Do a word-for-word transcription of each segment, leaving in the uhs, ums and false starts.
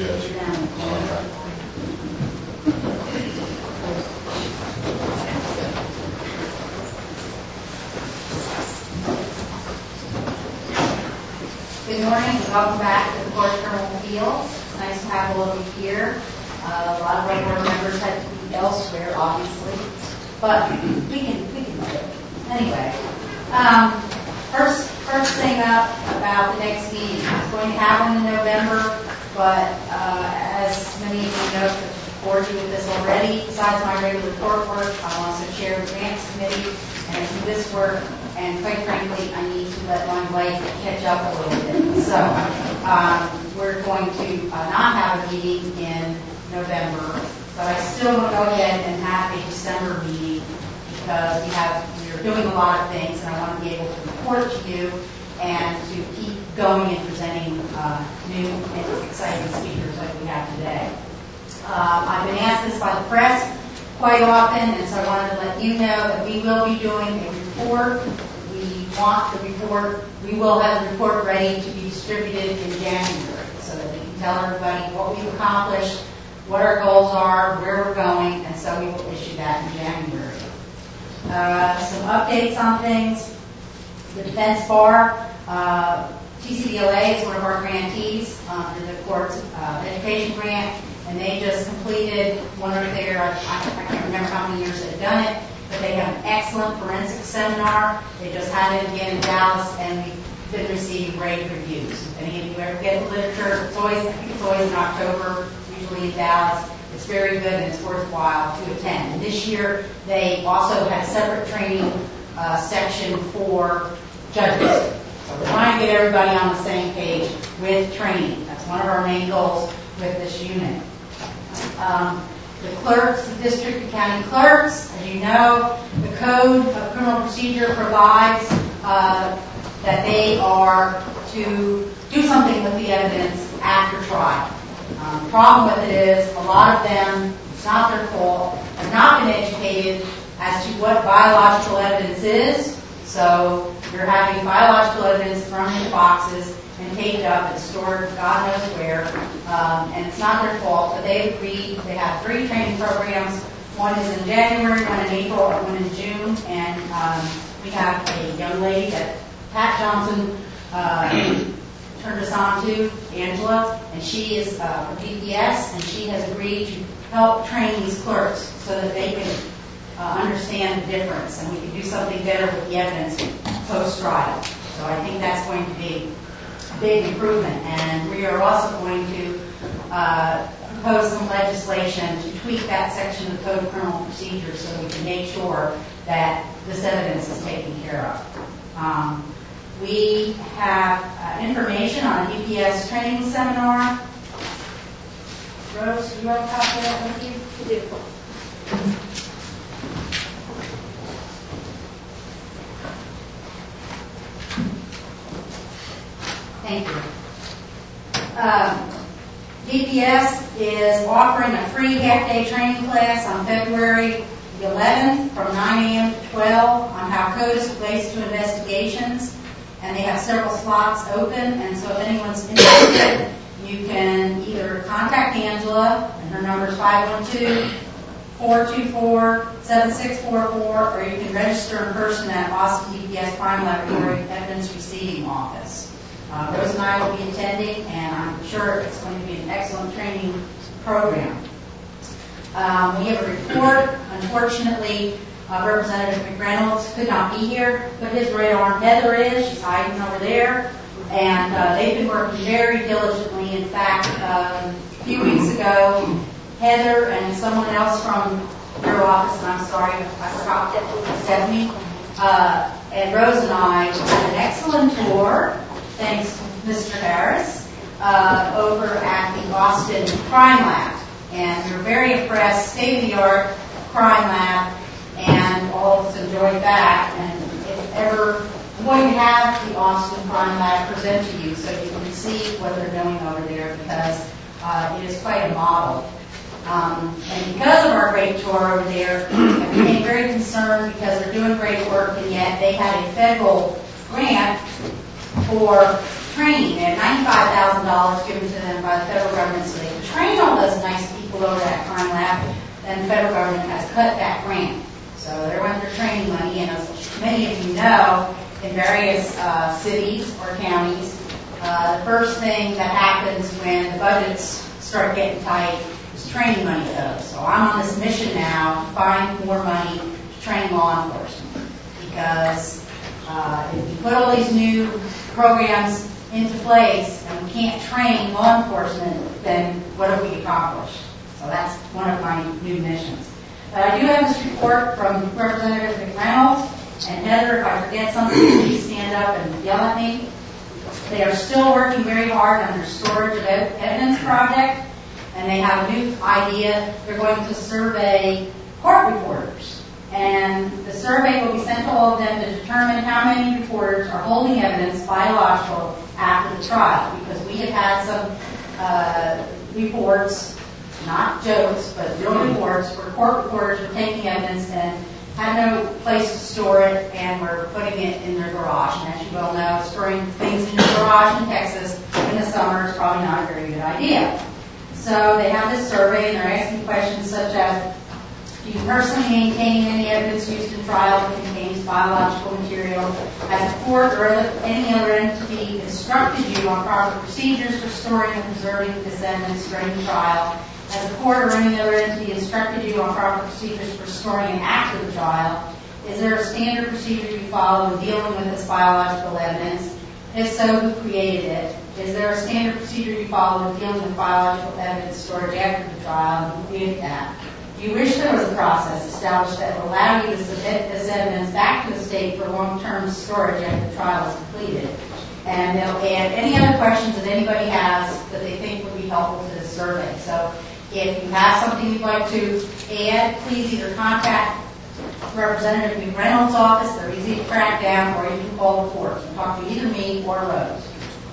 Yes. Down in the corner. Good morning and welcome back to the Court Terminal Field. It's nice to have all of you here. Uh, a lot of regular members had to be elsewhere, obviously, but we can we can do it anyway. Um, first first thing up about the next meeting. It's going to happen in November, but uh, as many of you know, I've bored you with this already. Besides my regular court work, I also chair the grants committee and do this work. And quite frankly, I need to let my life catch up a little bit. So um, we're going to uh, not have a meeting in November, but I still want to go ahead and have a December meeting because we have we're doing a lot of things, and I want to be able to report to you and to keep going and presenting uh, new and exciting speakers like we have today. Uh, I've been asked this by the press quite often, and so I wanted to let you know that we will be doing a report. We want the report. We will have the report ready to be distributed in January so that we can tell everybody what we've accomplished, what our goals are, where we're going, and so we will issue that in January. Uh, some updates on things. The Defense Bar, uh, T C D L A is one of our grantees under uh, the court's uh, education grant, and they just completed one of their, I, I can't remember how many years they've done it, but they have an excellent forensic seminar. They just had it again in Dallas, and we've been receiving great reviews. If any of you ever get the literature, it's always, I think it's always in October, usually in Dallas. It's very good and it's worthwhile to attend. And this year, they also had a separate training uh, section for judges. So we're trying to get everybody on the same page with training. That's one of our main goals with this unit. Um, the clerks, the district and county clerks, as you know, the Code of Criminal Procedure provides uh, that they are to do something with the evidence after trial. Um, the problem with it is a lot of them, it's not their fault, have not been educated as to what biological evidence is. So you're having biological evidence thrown into boxes and taped up and stored God knows where, um, and it's not their fault, but they agreed. They have three training programs. One is in January, one in April, and one in June, and um, we have a young lady that Pat Johnson uh, turned us on to, Angela, and she is uh, from D P S, and she has agreed to help train these clerks so that they can uh, understand the difference, and we can do something better with the evidence post-trial. So I think that's going to be big improvement, and we are also going to uh, propose some legislation to tweak that section of the Code of Criminal Procedure so we can make sure that this evidence is taken care of. Um, we have uh, information on a D P S training seminar. Rose, do you have a copy of that with you? You do. Thank you. Um, D P S is offering a free half-day training class on February the eleventh from nine a.m. to twelve on how code is relates to investigations, and they have several slots open, and so if anyone's interested, you can either contact Angela, and her number is five one two, four two four, seven six four four, or you can register in person at Austin D P S Crime Laboratory Evidence Receiving Office. Uh, Rose and I will be attending, and I'm sure it's going to be an excellent training program. Um, we have a report. Unfortunately, uh, Representative McReynolds could not be here, but his right arm Heather is. She's hiding over there. And uh, they've been working very diligently. In fact, um, a few weeks ago, Heather and someone else from your office, and I'm sorry, I forgot that, Stephanie, uh, and Rose and I had an excellent tour, thanks to Mister Harris, uh, over at the Austin Crime Lab. And we were very impressed, state-of-the-art crime lab, and all of us enjoyed that. And if ever, I'm going to have the Austin Crime Lab present to you so you can see what they're doing over there, because uh, it is quite a model. Um, and because of our great tour over there, I became very concerned because they're doing great work, and yet they had a federal grant for training. They had ninety-five thousand dollars given to them by the federal government so they could train all those nice people over at Crime Lab, then the federal government has cut that grant. So they're under training money, and as many of you know, in various uh, cities or counties, uh, the first thing that happens when the budgets start getting tight is training money goes. So I'm on this mission now to find more money to train law enforcement, because uh, if you put all these new programs into place and we can't train law enforcement, then what have we accomplished? So that's one of my new missions. But I do have this report from Representative McReynolds, and Heather, if I forget something, please stand up and yell at me. They are still working very hard on their storage of evidence project, and they have a new idea. They're going to survey court reporters, and the survey will be sent to all of them to determine how many reporters are holding evidence, biological, after the trial, because we have had some uh, reports, not jokes, but real reports, where court reporters are taking evidence and had no place to store it, and were putting it in their garage. And as you well know, storing things in your garage in Texas in the summer is probably not a very good idea. So they have this survey, and they're asking questions such as, do you personally maintain any evidence used in trial that contains biological material? Has the court or any other entity instructed you on proper procedures for storing and preserving this evidence during the trial? Has the court or any other entity instructed you on proper procedures for storing and after the trial? Is there a standard procedure you follow in dealing with this biological evidence? If so, who created it? Is there a standard procedure you follow in dealing with biological evidence storage after the trial, and who created that? Do you wish there was a process established that would allow you to submit this evidence back to the state for long-term storage after the trial is completed? And they'll add any other questions that anybody has that they think would be helpful to this survey. So if you have something you'd like to add, please either contact Representative McReynolds' office. They're easy to track down, or you can call the court and talk to either me or Rose.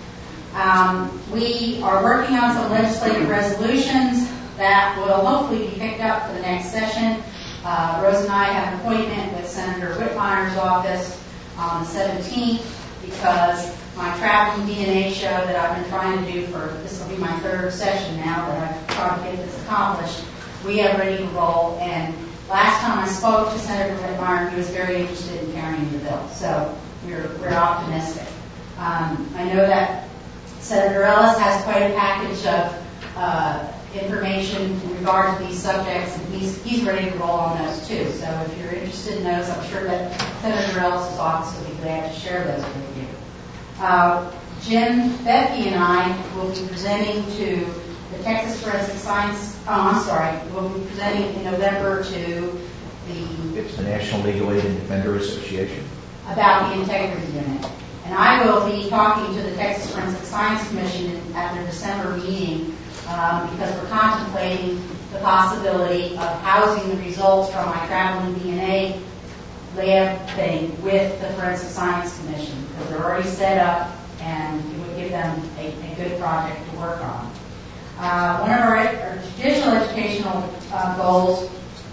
Um, we are working on some legislative resolutions that will hopefully be picked up for the next session. Uh, Rose and I have an appointment with Senator Whitmire's office on the seventeenth, because my traveling D N A show that I've been trying to do for, this will be my third session now that I've tried to get this accomplished, we are ready to roll. And last time I spoke to Senator Whitmire, he was very interested in carrying the bill. So we're, we're optimistic. Um, I know that Senator Ellis has quite a package of uh, information in regard to these subjects, and he's, he's ready to roll on those too. So if you're interested in those, I'm sure that Senator Ellis' office will be glad to share those with you. Uh, Jim, Becky, and I will be presenting to the Texas Forensic Science, oh, I'm sorry, we'll be presenting in November to the... It's the National Legal Aid and Defender Association. About the integrity unit. And I will be talking to the Texas Forensic Science Commission at their December meeting, um, because we're contemplating the possibility of housing the results from my traveling D N A lab thing with the Forensic Science Commission, because they're already set up and it would give them a, a good project to work on. Uh, one of our, our judicial educational uh, goals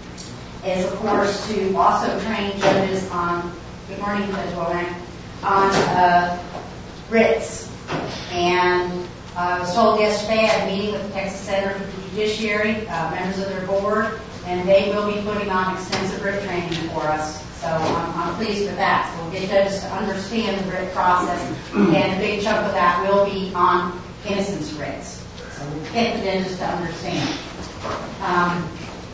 is, of course, to also train judges on, good morning, Judge Womack, on uh, writs. And uh, I was told yesterday I had a meeting with the Texas Center for the Judiciary, uh, members of their board, and they will be putting on extensive writ training for us. So I'm, I'm pleased with that. So we'll get judges to understand the writ process, and a big chunk of that will be on innocence writs. So we'll get the judges to understand. Um,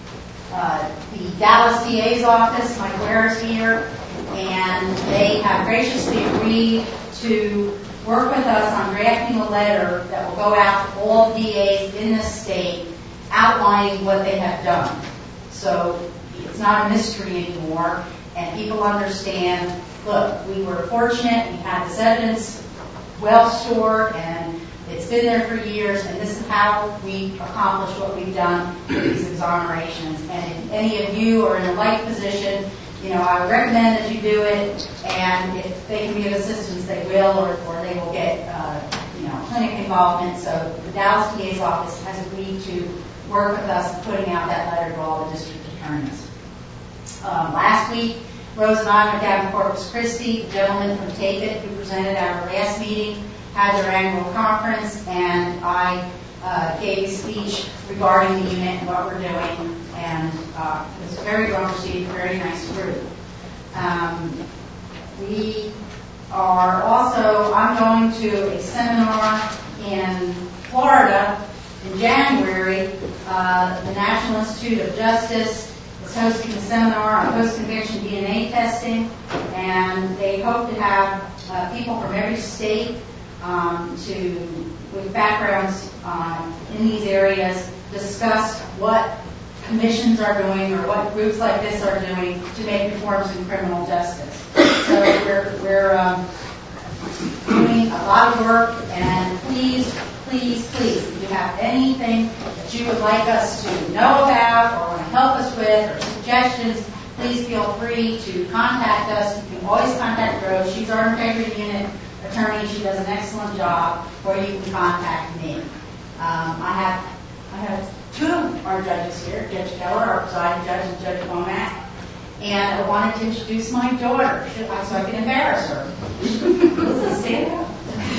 uh, the Dallas D A's office, Mike Ware is here, and they have graciously agreed to work with us on drafting a letter that will go out to all D As in the state outlining what they have done. So it's not a mystery anymore, and people understand, look, we were fortunate, we had this evidence well stored, and it's been there for years, and this is how we accomplish what we've done with these exonerations. And if any of you are in a like position, you know, I would recommend that you do it, and if they can be of assistance, they will, or, or they will get, uh, you know, clinic involvement. So the Dallas D A's office has agreed to work with us in putting out that letter to all the district attorneys. Um, last week, Rose and I went down to Corpus Christi. The gentleman from Tapit, who presented at our last meeting, had their annual conference, and I uh, gave a speech regarding the unit and what we're doing, and uh, it was very well received, very nice group. Um, we are also, I'm going to a seminar in Florida in January. Uh, the National Institute of Justice is hosting a seminar on post-conviction D N A testing, and they hope to have uh, people from every state um, to, with backgrounds uh, in these areas, discuss what commissions are doing or what groups like this are doing to make reforms in criminal justice. So we're, we're um, doing a lot of work, and please, please, please, if you have anything that you would like us to know about or want to help us with or suggestions, please feel free to contact us. You can always contact Rose. She's our integrity unit attorney. She does an excellent job, or you can contact me. Um, I have I have two of our judges here, Judge Keller, our presiding judge, and Judge Womack. And I wanted to introduce my daughter so I can embarrass her. Stand up.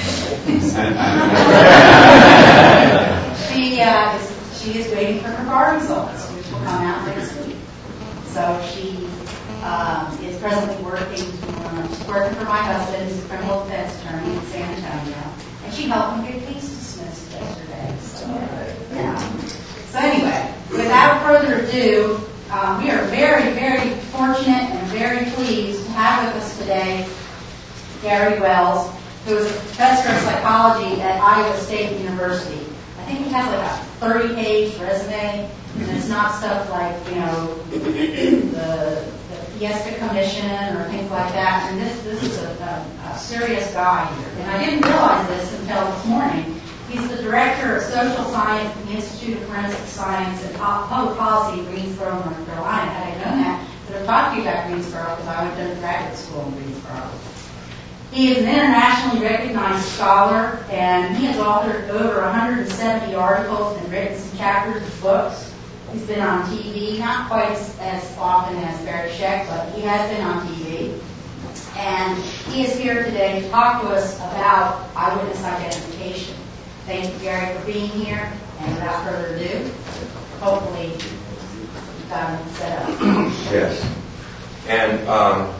she, uh, is, she is waiting for her bar results, which will come out next week. So she um, is presently working, uh, she's working for my husband, who's a criminal defense attorney in San Antonio. And she helped me get case dismissed yesterday. So, yeah. So anyway, without further ado, Um, we are very, very fortunate and very pleased to have with us today Gary Wells, who is a professor of psychology at Iowa State University. I think he has like a thirty-page resume, and it's not stuff like, you know, the, the Fiesta Commission or things like that. And this, this is a, a, a serious guy here. And I didn't realize this until this morning. He's the director of social science at the Institute of Forensic Science and Public Policy in Greensboro, North Carolina. Had I known that, I would have talked to you about Greensboro because I went to graduate school in Greensboro. He is an internationally recognized scholar, and he has authored over one hundred seventy articles and written some chapters of books. He's been on T V, not quite as often as Barry Scheck, but he has been on T V. And he is here today to talk to us about eyewitness identification. Thank you, Gary, for being here. And without further ado, hopefully you've got it set up. Yes. And um,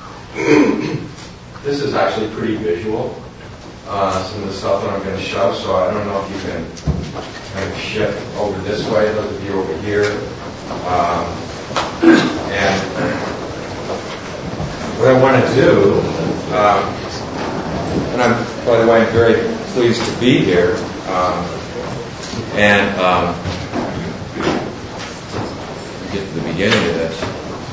this is actually pretty visual, uh, some of the stuff that I'm going to show, so I don't know if you can kind of shift over this way, those of you over here. Um, and what I want to do, um, and I'm, by the way, I'm very pleased to be here. Um, and um, get to the beginning of this.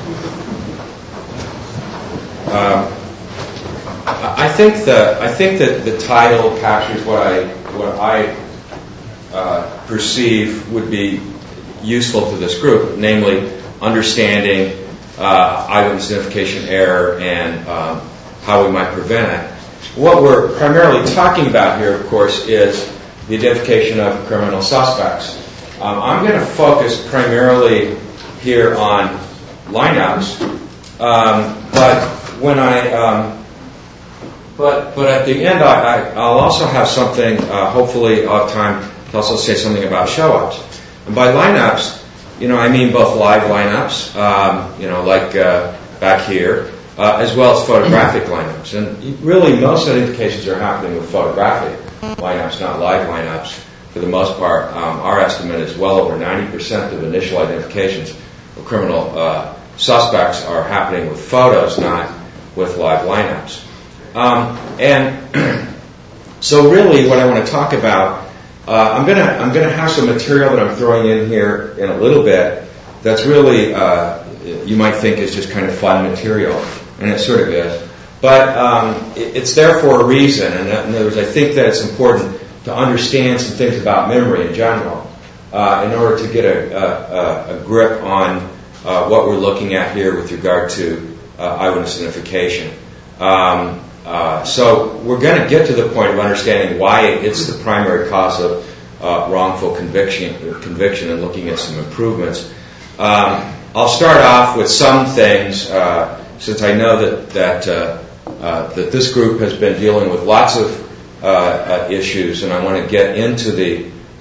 Um, I think that I think that the title captures what I what I uh, perceive would be useful to this group, namely understanding uh, eyewitness identification error and um, how we might prevent it. What we're primarily talking about here, of course, is the identification of criminal suspects. Um, I'm going to focus primarily here on lineups, um, but when I, um, but but at the end, I, I, I'll also have something. Uh, hopefully, I'll have time to also say something about show-ups. And by lineups, you know, I mean both live lineups, um, you know, like uh, back here. Uh, as well as photographic lineups. And really, most identifications are happening with photographic lineups, not live lineups. For the most part, um, our estimate is well over ninety percent of initial identifications of criminal uh, suspects are happening with photos, not with live lineups. Um, and so really, what I want to talk about, uh, I'm going to I'm going to have some material that I'm throwing in here in a little bit that's really, uh, you might think is just kind of fun material. And it sort of is. But um, it, it's there for a reason. And in other words, I think that it's important to understand some things about memory in general uh, in order to get a, a, a grip on uh, what we're looking at here with regard to uh, eyewitness identification. Um, uh, so we're going to get to the point of understanding why it's the primary cause of uh, wrongful conviction, conviction and looking at some improvements. Um, I'll start off with some things uh, since I know that that uh, uh, that this group has been dealing with lots of uh, uh, issues, and I want to get into the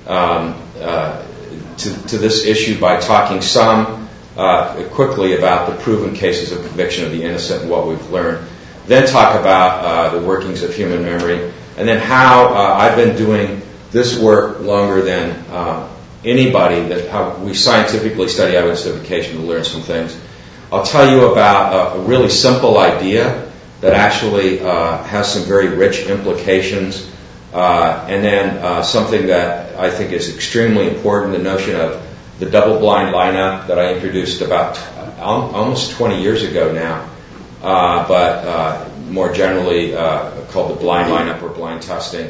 um, uh, to, to this issue by talking some uh, quickly about the proven cases of conviction of the innocent and what we've learned. Then talk about uh, the workings of human memory, and then how uh, I've been doing this work longer than uh, anybody, that how we scientifically study evidence identification to learn some things. I'll tell you about a, a really simple idea that actually uh, has some very rich implications, uh, and then uh, something that I think is extremely important, the notion of the double-blind lineup that I introduced about al- almost twenty years ago now, uh, but uh, more generally uh, called the blind lineup or blind testing.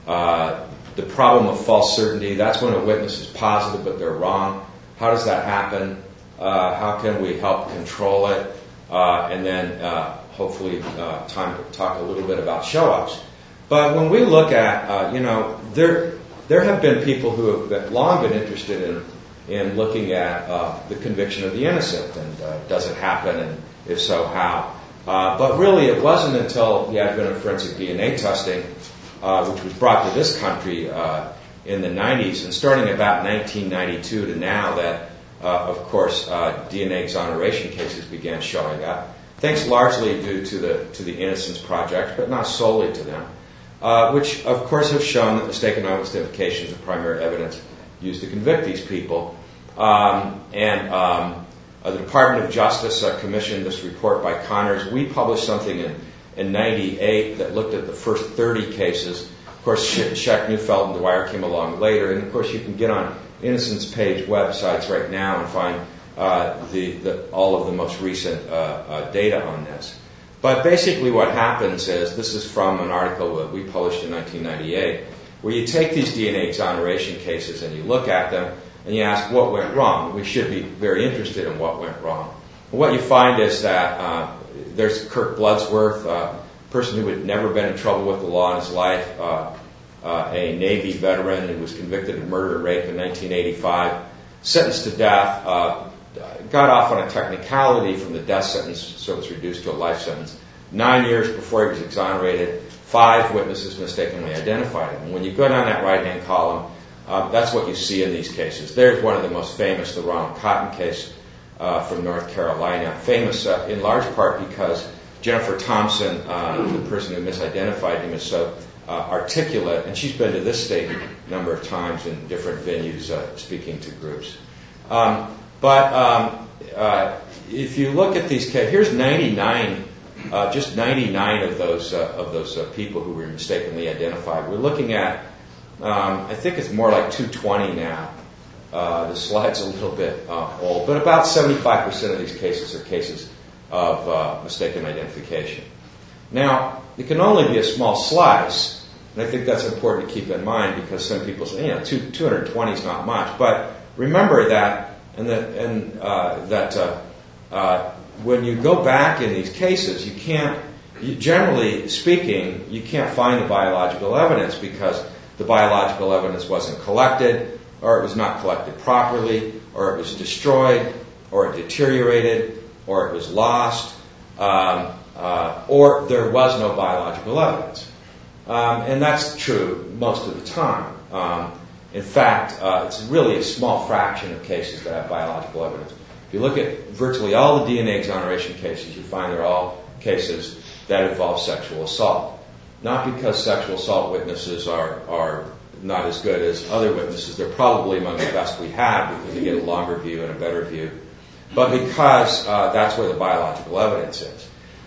Uh, the problem of false certainty, that's when a witness is positive but they're wrong. How does that happen? Uh, how can we help control it? Uh, and then uh, hopefully uh, time to talk a little bit about show-ups. But when we look at, uh, you know, there there have been people who have long been interested in in looking at uh, the conviction of the innocent, and uh, does it happen, and if so, how? Uh, but really, it wasn't until the advent of forensic D N A testing, uh, which was brought to this country uh, in the nineties, and starting about nineteen ninety-two to now, that, uh, of course, uh, D N A exoneration cases began showing up. Thanks largely due to the to the Innocence Project, but not solely to them, uh, which, of course, have shown that mistaken eyewitness identification is the primary evidence used to convict these people. Um, and um, uh, the Department of Justice uh, commissioned this report by Connors. We published something in, in ninety-eight that looked at the first thirty cases. Of course, Scheck, Neufeld, and Dwyer came along later. And, of course, you can get on Innocence Page websites right now and find uh, the, the, all of the most recent uh, uh, data on this. But basically what happens is, this is from an article that we published in nineteen ninety-eight, where you take these D N A exoneration cases and you look at them and you ask what went wrong. We should be very interested in what went wrong. And what you find is that uh, there's Kirk Bloodsworth, uh, a person who had never been in trouble with the law in his life, uh, uh, a Navy veteran who was convicted of murder and rape in nineteen eighty-five, sentenced to death, uh, got off on a technicality from the death sentence, so it was reduced to a life sentence. Nine years before he was exonerated, five witnesses mistakenly identified him. And when you go down that right-hand column, uh, that's what you see in these cases. There's one of the most famous, the Ronald Cotton case uh, from North Carolina. Famous uh, in large part because Jennifer Thompson, uh, the person who misidentified him, is so uh, articulate, and she's been to this state a number of times in different venues uh, speaking to groups. Um, but um, uh, if you look at these cases, here's ninety-nine, uh, just ninety-nine of those uh, of those uh, people who were mistakenly identified. We're looking at, um, I think it's more like two twenty now. Uh, the slide's a little bit uh, old, but about seventy-five percent of these cases are cases of uh, mistaken identification. Now, it can only be a small slice, and I think that's important to keep in mind because some people say, you know, two hundred twenty is not much. But remember that, and that, and uh, that uh, uh, when you go back in these cases, you can't, you, generally speaking, you can't find the biological evidence because the biological evidence wasn't collected, or it was not collected properly, or it was destroyed, or it deteriorated, or it was lost, um, uh, or there was no biological evidence. Um, and that's true most of the time. Um, in fact, uh, it's really a small fraction of cases that have biological evidence. If you look at virtually all the D N A exoneration cases, you find they're all cases that involve sexual assault. Not because sexual assault witnesses are, are not as good as other witnesses. They're probably among the best we have because you get a longer view and a better view. But because uh, that's where the biological evidence is.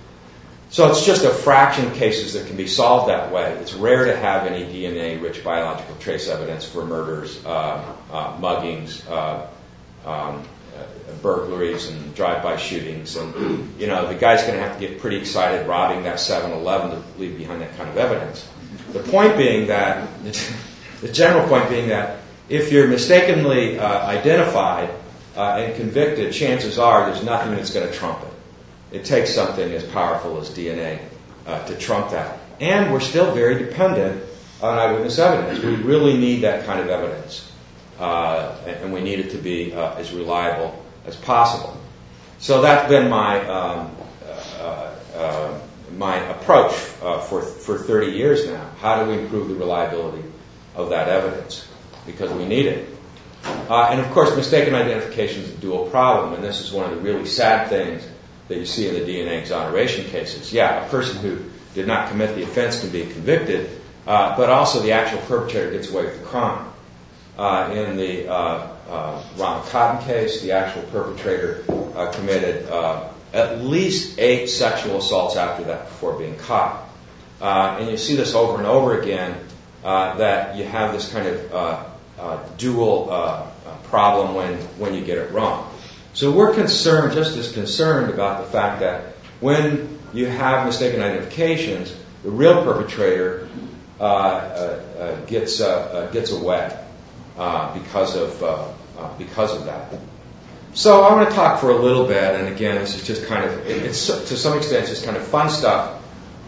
So it's just a fraction of cases that can be solved that way. It's rare to have any D N A-rich biological trace evidence for murders, uh, uh, muggings, uh, um, uh, burglaries, and drive-by shootings. And, you know, the guy's going to have to get pretty excited robbing that seven eleven to leave behind that kind of evidence. The point being that, the general point being that if you're mistakenly uh, identified uh, and convicted, chances are there's nothing that's going to trump it. It takes something as powerful as D N A uh, to trump that. And we're still very dependent on eyewitness evidence. We really need that kind of evidence. Uh, and we need it to be uh, as reliable as possible. So that's been my um, uh, uh, my approach uh, for for thirty years now. How do we improve the reliability of that evidence? because we need it. Uh, and of course, mistaken identification is a dual problem, and this is one of the really sad things that you see in the D N A exoneration cases. Yeah, a person who did not commit the offense can be convicted, uh, but also the actual perpetrator gets away with the crime. Uh, in the uh, uh, Ronald Cotton case, the actual perpetrator uh, committed uh, at least eight sexual assaults after that before being caught. Uh, and you see this over and over again, uh, that you have this kind of uh, uh, dual uh, uh, problem when, when you get it wrong. So we're concerned, just as concerned, about the fact that when you have mistaken identifications, the real perpetrator uh, uh, uh, gets uh, uh, gets away uh, because of uh, uh, because of that. So I want to talk for a little bit, and again, this is just kind of it, it's to some extent it's just kind of fun stuff,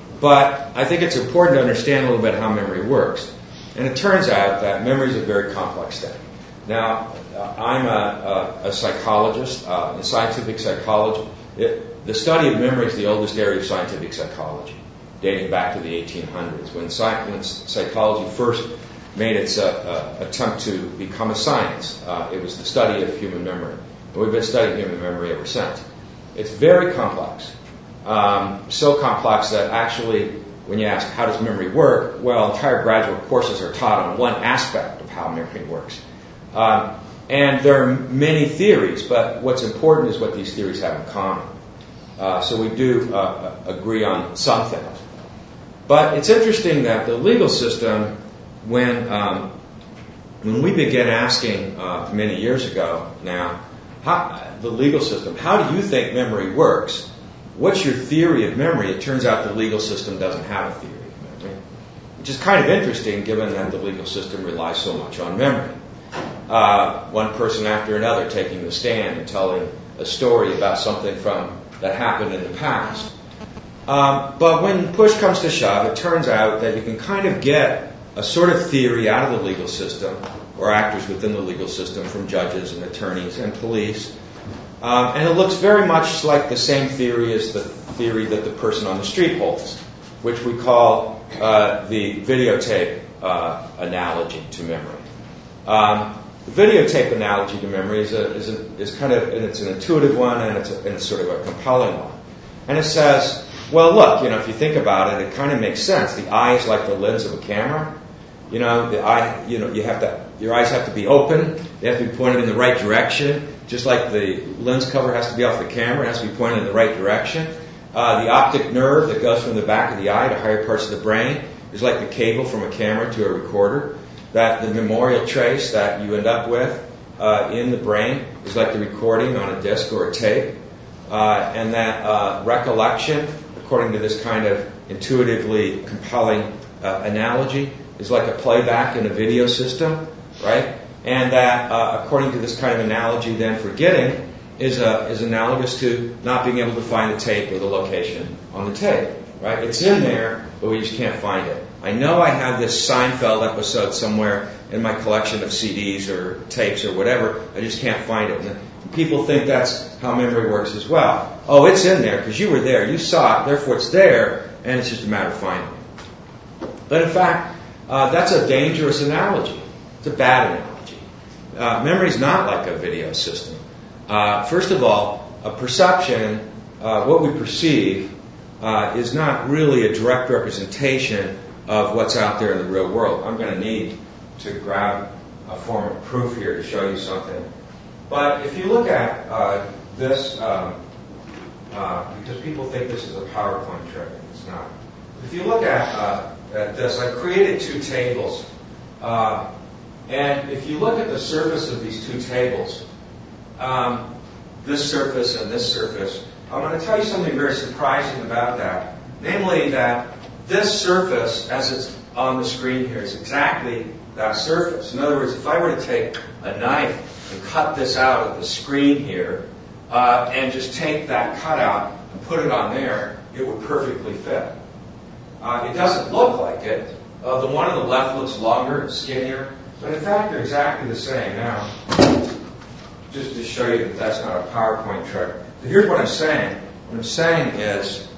but I think it's important to understand a little bit how memory works. And it turns out that memory is a very complex thing. Now, uh, I'm a, a, a psychologist uh, in scientific psychology. It, the study of memory is the oldest area of scientific psychology, dating back to the eighteen hundreds, when, sci- when psychology first made its uh, uh, attempt to become a science. Uh, it was the study of human memory. And we've been studying human memory ever since. It's very complex, um, so complex that actually, when you ask how does memory work, well, entire graduate courses are taught on one aspect of how memory works. Um, and there are many theories, but what's important is what these theories have in common. Uh, so we do uh, agree on some things. But it's interesting that the legal system, when um, when we began asking uh, many years ago now, how, the legal system, how do you think memory works? What's your theory of memory? It turns out the legal system doesn't have a theory of memory, which is kind of interesting given that the legal system relies so much on memory. Uh, one person after another taking the stand and telling a story about something from that happened in the past. Um, but when push comes to shove, it turns out that you can kind of get a sort of theory out of the legal system, or actors within the legal system, from judges and attorneys and police. Um, and it looks very much like the same theory as the theory that the person on the street holds, which we call uh, the videotape uh, analogy to memory. Um, the videotape analogy to memory is, a, is, a, is kind of, and it's an intuitive one, and it's, a, and it's sort of a compelling one. And it says, well, look, you know, if you think about it, it kind of makes sense. The eye is like the lens of a camera. You know, the eye, you know, you have to, your eyes have to be open. They have to be pointed in the right direction. Just like the lens cover has to be off the camera, it has to be pointed in the right direction. Uh, the optic nerve that goes from the back of the eye to higher parts of the brain is like the cable from a camera to a recorder. That the memorial trace that you end up with uh, in the brain is like the recording on a disc or a tape. Uh, and that uh, recollection, according to this kind of intuitively compelling uh, analogy, is like a playback in a video system, right? And that, uh, according to this kind of analogy, then forgetting is uh, is analogous to not being able to find the tape or the location on the tape, right? It's in there, but we just can't find it. I know I have this Seinfeld episode somewhere in my collection of C Ds or tapes or whatever. I just can't find it. And people think that's how memory works as well. Oh, it's in there because you were there, you saw it, therefore it's there, and it's just a matter of finding it. But in fact, uh, that's a dangerous analogy. It's a bad analogy. Uh, memory is not like a video system. Uh, first of all, a perception, uh, what we perceive, uh, is not really a direct representation of what's out there in the real world. I'm going to need to grab a form of proof here to show you something. But if you look at uh, this, um, uh, because people think this is a PowerPoint trick, it's not. If you look at, uh, at this, I created two tables. Uh, and if you look at the surface of these two tables, um, this surface and this surface, I'm going to tell you something very surprising about that. Namely that this surface, as it's on the screen here, is exactly that surface. In other words, if I were to take a knife and cut this out of the screen here, uh, and just take that cutout and put it on there, it would perfectly fit. Uh, it doesn't look like it. Uh, the one on the left looks longer and skinnier, but in fact they're exactly the same. Now, just to show you that that's not a PowerPoint trick. So here's what I'm saying. What I'm saying is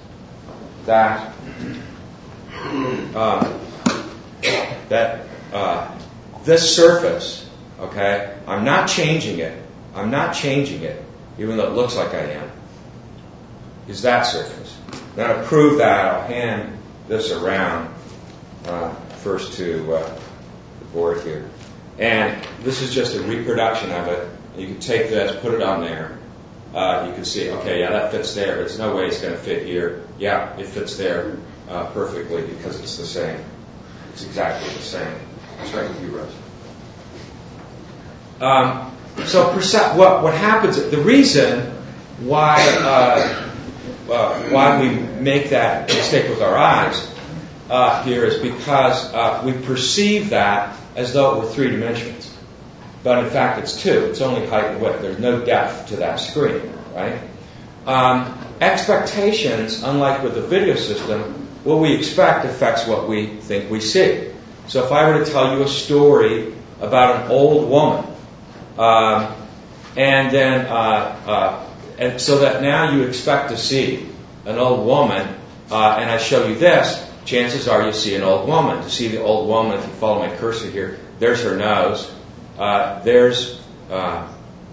that uh, that uh, this surface, okay, I'm not changing it. I'm not changing it, even though it looks like I am, is that surface. Now to prove that, I'll hand this around uh, first to uh, the board here. And this is just a reproduction of it. You can take this, put it on there. Uh, you can see, okay, yeah, that fits there. There's no way it's going to fit here. Yeah, it fits there uh, perfectly because it's the same. It's exactly the same. I'll start with you, Rose. Um, so percep- what, what happens, the reason why, uh, uh, why we make that mistake with our eyes uh, here is because uh, we perceive that as though it were three dimensions. But in fact, it's two. It's only height and width. There's no depth to that screen, right? Um, expectations, unlike with the video system, what we expect affects what we think we see. So if I were to tell you a story about an old woman, um, and then, uh, uh, and so that now you expect to see an old woman, uh, and I show you this, chances are you see an old woman. To see the old woman, if you follow my cursor here, there's her nose. Uh, there's uh,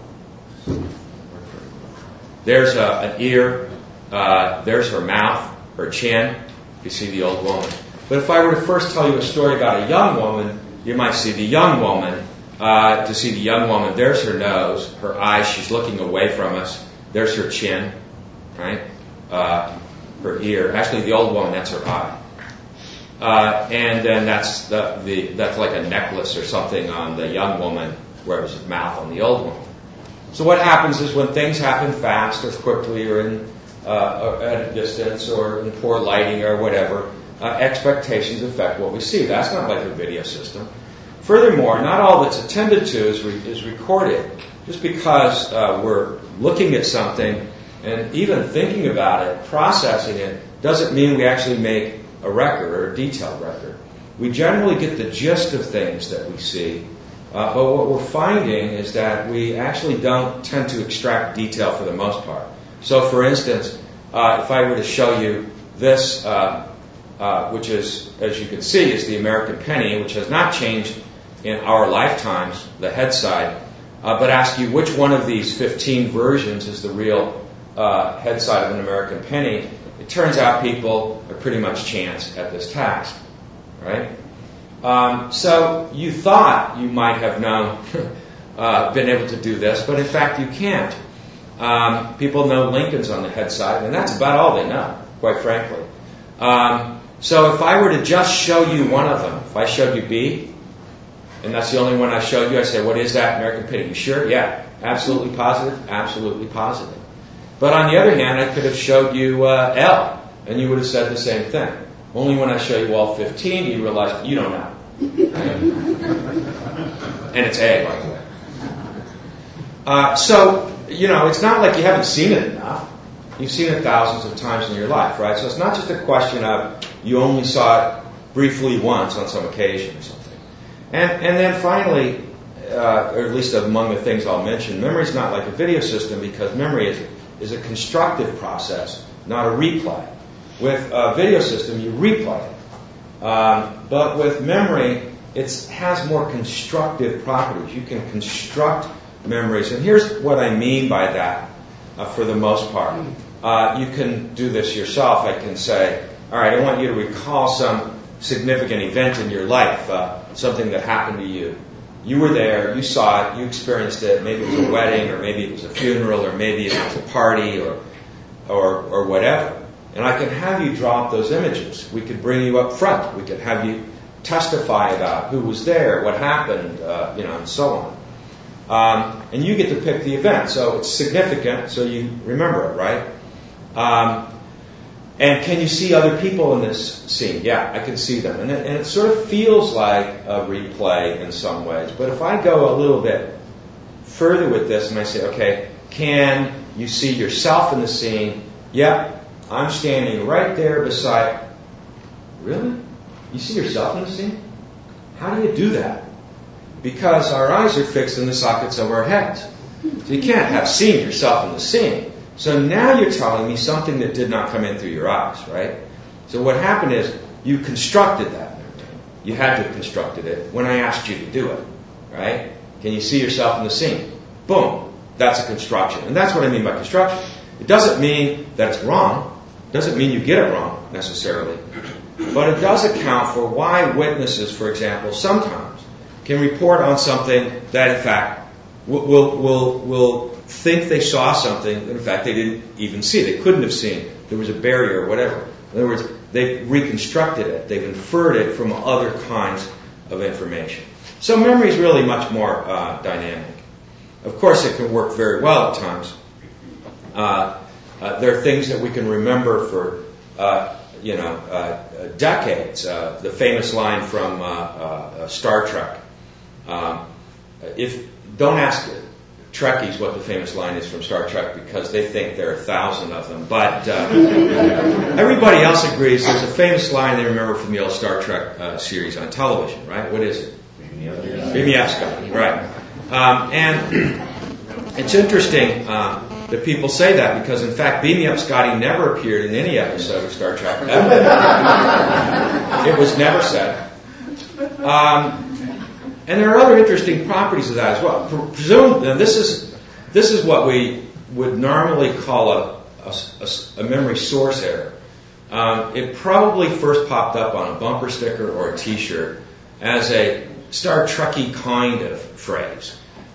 there's a, an ear. Uh, there's her mouth, her chin. You see the old woman. But if I were to first tell you a story about a young woman, you might see the young woman. Uh, to see the young woman, there's her nose, her eyes. She's looking away from us. There's her chin, right? Uh, her ear. Actually, the old woman, that's her eye. Uh, and then that's the, the that's like a necklace or something on the young woman, whereas his mouth on the old woman. So what happens is when things happen fast or quickly or in uh, or at a distance or in poor lighting or whatever, uh, expectations affect what we see. That's not like a video system. Furthermore, not all that's attended to is re- is recorded. Just because uh, we're looking at something and even thinking about it, processing it, doesn't mean we actually make a record or a detailed record. We generally get the gist of things that we see, uh, but what we're finding is that we actually don't tend to extract detail for the most part. So for instance, uh, if I were to show you this, uh, uh, which is, as you can see, is the American penny, which has not changed in our lifetimes, the head side, uh, but ask you which one of these fifteen versions is the real uh, head side of an American penny, it turns out people are pretty much chance at this task, right? Um, so you thought you might have known, uh, been able to do this, but in fact you can't. Um, people know Lincoln's on the head side, and that's about all they know, quite frankly. Um, so if I were to just show you one of them, if I showed you B, and that's the only one I showed you, I say, what is that, American penny? You sure? Yeah. Absolutely positive? Absolutely positive. But on the other hand, I could have showed you uh, L, and you would have said the same thing. Only when I show you all fifteen, you realize you don't know. And it's A, by the way. Uh, so, you know, it's not like you haven't seen it enough. You've seen it thousands of times in your life, right? So it's not just a question of you only saw it briefly once on some occasion or something. And, and then finally, uh, or at least among the things I'll mention, memory is not like a video system because memory is is a constructive process, not a replay. With a video system, you replay it. Um, but with memory, it has more constructive properties. You can construct memories. And here's what I mean by that uh, for the most part. Uh, you can do this yourself. I can say, all right, I want you to recall some significant event in your life, uh, something that happened to you. You were there, you saw it, you experienced it. Maybe it was a wedding, or maybe it was a funeral, or maybe it was a party, or, or, or whatever. And I can have you draw up those images. We could bring you up front. We could have you testify about who was there, what happened, uh, you know, and so on. Um, and you get to pick the event. So it's significant, so you remember it, right? Um, and can you see other people in this scene? Yeah, I can see them. And it, and it sort of feels like a replay in some ways. But if I go a little bit further with this and I say, okay, can you see yourself in the scene? Yeah, I'm standing right there beside... Really? You see yourself in the scene? How do you do that? Because our eyes are fixed in the sockets of our heads. So you can't have seen yourself in the scene. So now you're telling me something that did not come in through your eyes, right? So what happened is you constructed that memory. You had to have constructed it when I asked you to do it, right? Can you see yourself in the scene? Boom. That's a construction. And that's what I mean by construction. It doesn't mean that it's wrong. It doesn't mean you get it wrong, necessarily. But it does account for why witnesses, for example, sometimes can report on something that, in fact, will, will, will, will think they saw something that, in fact, they didn't even see. They couldn't have seen. There was a barrier or whatever. In other words, they've reconstructed it. They've inferred it from other kinds of information. So memory is really much more uh, dynamic. Of course, it can work very well at times. Uh, uh, there are things that we can remember for, uh, you know, uh, decades. Uh, the famous line from uh, uh, Star Trek. Um, if don't ask Trekkies what the famous line is from Star Trek because they think there are a thousand of them. But uh, everybody else agrees there's a famous line they remember from the old Star Trek uh, series on television, right? What is it? Beam me up, Scotty. Right. Um, and it's interesting uh, that people say that because, in fact, Beam Me Up, Scotty never appeared in any episode of Star Trek ever. It was never said. Um, and there are other interesting properties of that as well. Presume now this is this is what we would normally call a, a, a, a memory source error. Um, it probably first popped up on a bumper sticker or a T-shirt as a Star Trek-y kind of phrase.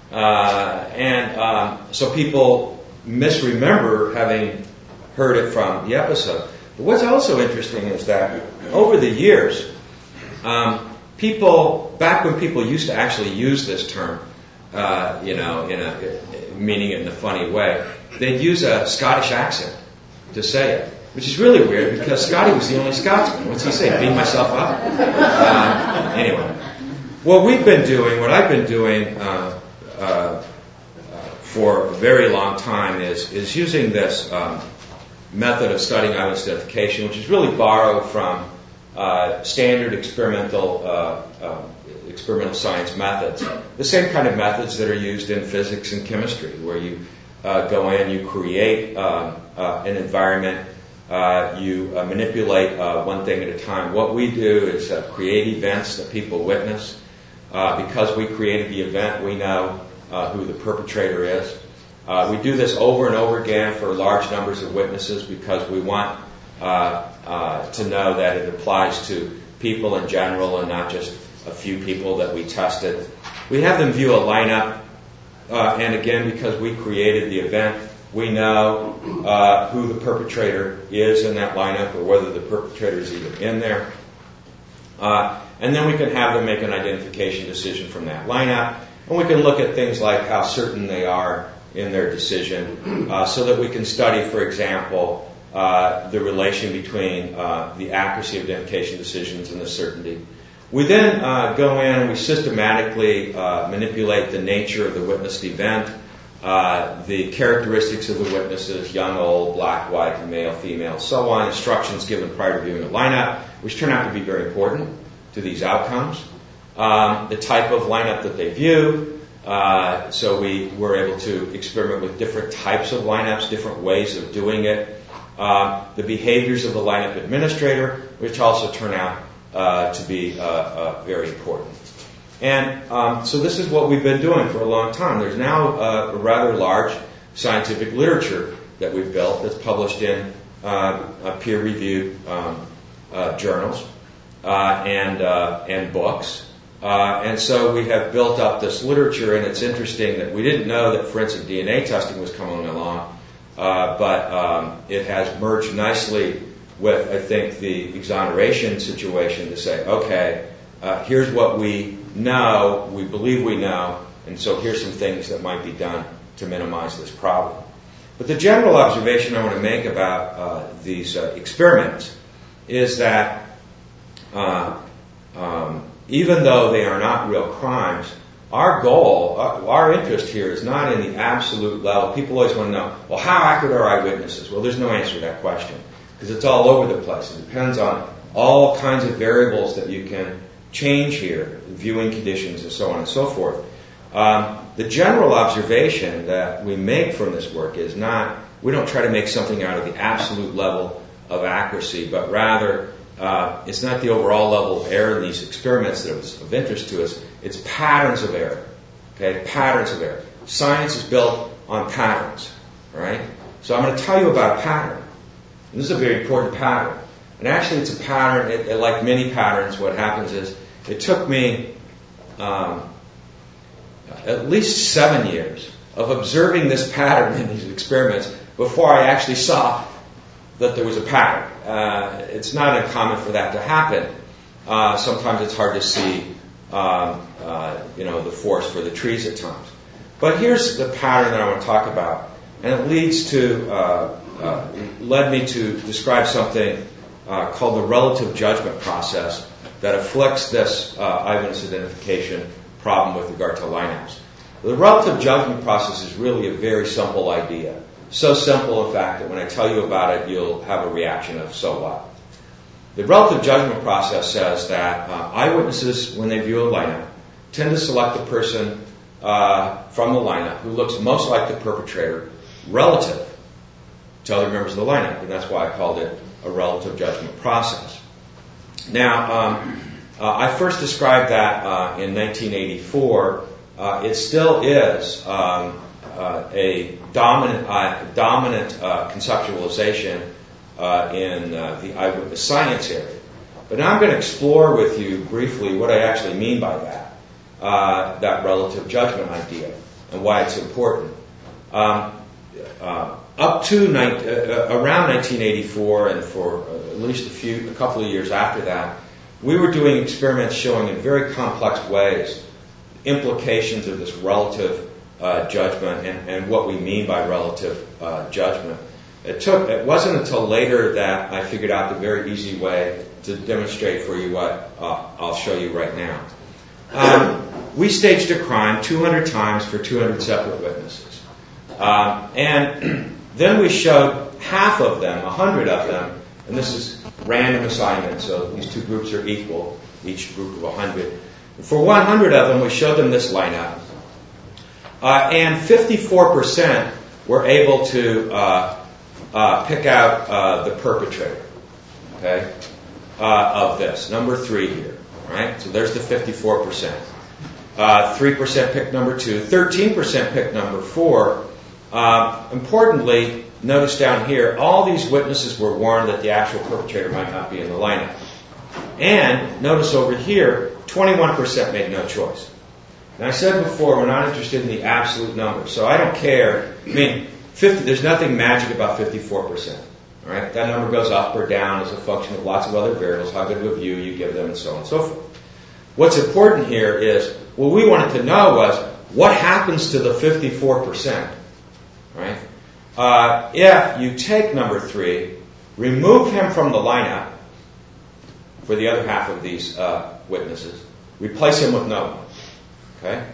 Uh, and um, so people misremember having heard it from the episode. But what's also interesting is that over the years, um, people, back when people used to actually use this term, uh, you know, in a, meaning it in a funny way, they'd use a Scottish accent to say it, which is really weird because Scotty was the only Scotsman. What's he say? Beat myself up? Uh, anyway. What we've been doing, what I've been doing uh, uh, uh, for a very long time is is using this um, method of studying eyewitness identification, which is really borrowed from uh, standard experimental uh, uh, experimental science methods. The same kind of methods that are used in physics and chemistry, where you uh, go in, you create uh, uh, an environment, uh, you uh, manipulate uh, one thing at a time. What we do is uh, create events that people witness. Uh, because we created the event, we know uh, who the perpetrator is. Uh, we do this over and over again for large numbers of witnesses because we want uh, uh, to know that it applies to people in general and not just a few people that we tested. We have them view a lineup, uh, and again, because we created the event, we know uh, who the perpetrator is in that lineup or whether the perpetrator is even in there. Uh, and then we can have them make an identification decision from that lineup. And we can look at things like how certain they are in their decision uh, so that we can study, for example, uh, the relation between uh, the accuracy of identification decisions and the certainty. We then uh, go in and we systematically uh, manipulate the nature of the witnessed event, uh, the characteristics of the witnesses, young, old, black, white, male, female, so on, instructions given prior to viewing a lineup, which turn out to be very important to these outcomes, um, the type of lineup that they view. Uh, so we were able to experiment with different types of lineups, different ways of doing it, uh, the behaviors of the lineup administrator, which also turn out uh, to be uh, uh, very important. And um, so this is what we've been doing for a long time. There's now uh, a rather large scientific literature that we've built that's published in uh, peer-reviewed um, uh, journals. Uh, and uh, and books. Uh, and so we have built up this literature, and it's interesting that we didn't know that forensic D N A testing was coming along, uh, but um, it has merged nicely with, I think, the exoneration situation to say, okay, uh, here's what we know, we believe we know, and so here's some things that might be done to minimize this problem. But the general observation I want to make about uh, these uh, experiments is that Uh, um, even though they are not real crimes, our goal, uh, our interest here is not in the absolute level. People always want to know, well, how accurate are eyewitnesses? Well, there's no answer to that question because it's all over the place. It depends on all kinds of variables that you can change here, viewing conditions and so on and so forth. Um, the general observation that we make from this work is not, we don't try to make something out of the absolute level of accuracy, but rather uh, it's not the overall level of error in these experiments that was of interest to us. It's patterns of error. Okay, patterns of error. Science is built on patterns. All right. So I'm going to tell you about a pattern. And this is a very important pattern. And actually, it's a pattern. It, it, like many patterns, what happens is it took me um, at least seven years of observing this pattern in these experiments before I actually saw that there was a pattern. Uh, it's not uncommon for that to happen. Uh, sometimes it's hard to see, um, uh, you know, the forest for the trees at times. But here's the pattern that I want to talk about, and it leads to uh, uh, led me to describe something uh, called the relative judgment process that afflicts this uh, eyewitness identification problem with regard to lineups. The relative judgment process is really a very simple idea. So simple, in fact, that when I tell you about it, you'll have a reaction of, so what? The relative judgment process says that uh, eyewitnesses, when they view a lineup, tend to select the person uh, from the lineup who looks most like the perpetrator relative to other members of the lineup, and that's why I called it a relative judgment process. Now, um, uh, I first described that uh, in nineteen eighty-four. Uh, it still is um, uh, a dominant, uh, dominant uh, conceptualization uh, in uh, the eyewitness science area. But now I'm going to explore with you briefly what I actually mean by that, uh, that relative judgment idea, and why it's important. Um, uh, up to ni- uh, around nineteen eighty-four, and for at least a few, a couple of years after that, we were doing experiments showing in very complex ways implications of this relative uh, judgment and, and what we mean by relative uh, judgment. It took. It wasn't until later that I figured out the very easy way to demonstrate for you what uh, I'll show you right now. Um, we staged a crime two hundred times for two hundred separate witnesses. Um, and then we showed half of them, one hundred of them, and this is random assignment, so these two groups are equal, each group of one hundred. For one hundred of them, we showed them this lineup, uh, and fifty-four percent were able to uh, uh, pick out uh, the perpetrator, okay, uh, of this, number three here, right? So there's the fifty-four percent. Uh, three percent picked number two, thirteen percent picked number four. Uh, importantly, notice down here, all these witnesses were warned that the actual perpetrator might not be in the lineup. And notice over here, twenty-one percent made no choice. And I said before, we're not interested in the absolute number, so I don't care. I mean, fifty, there's nothing magic about fifty-four percent. All right, that number goes up or down as a function of lots of other variables, how good of a view you give them, and so on and so forth. What's important here is, what we wanted to know was, what happens to the fifty-four percent? Right? Uh, if you take number three, remove him from the lineup for the other half of these uh, witnesses, replace him with no one. Okay?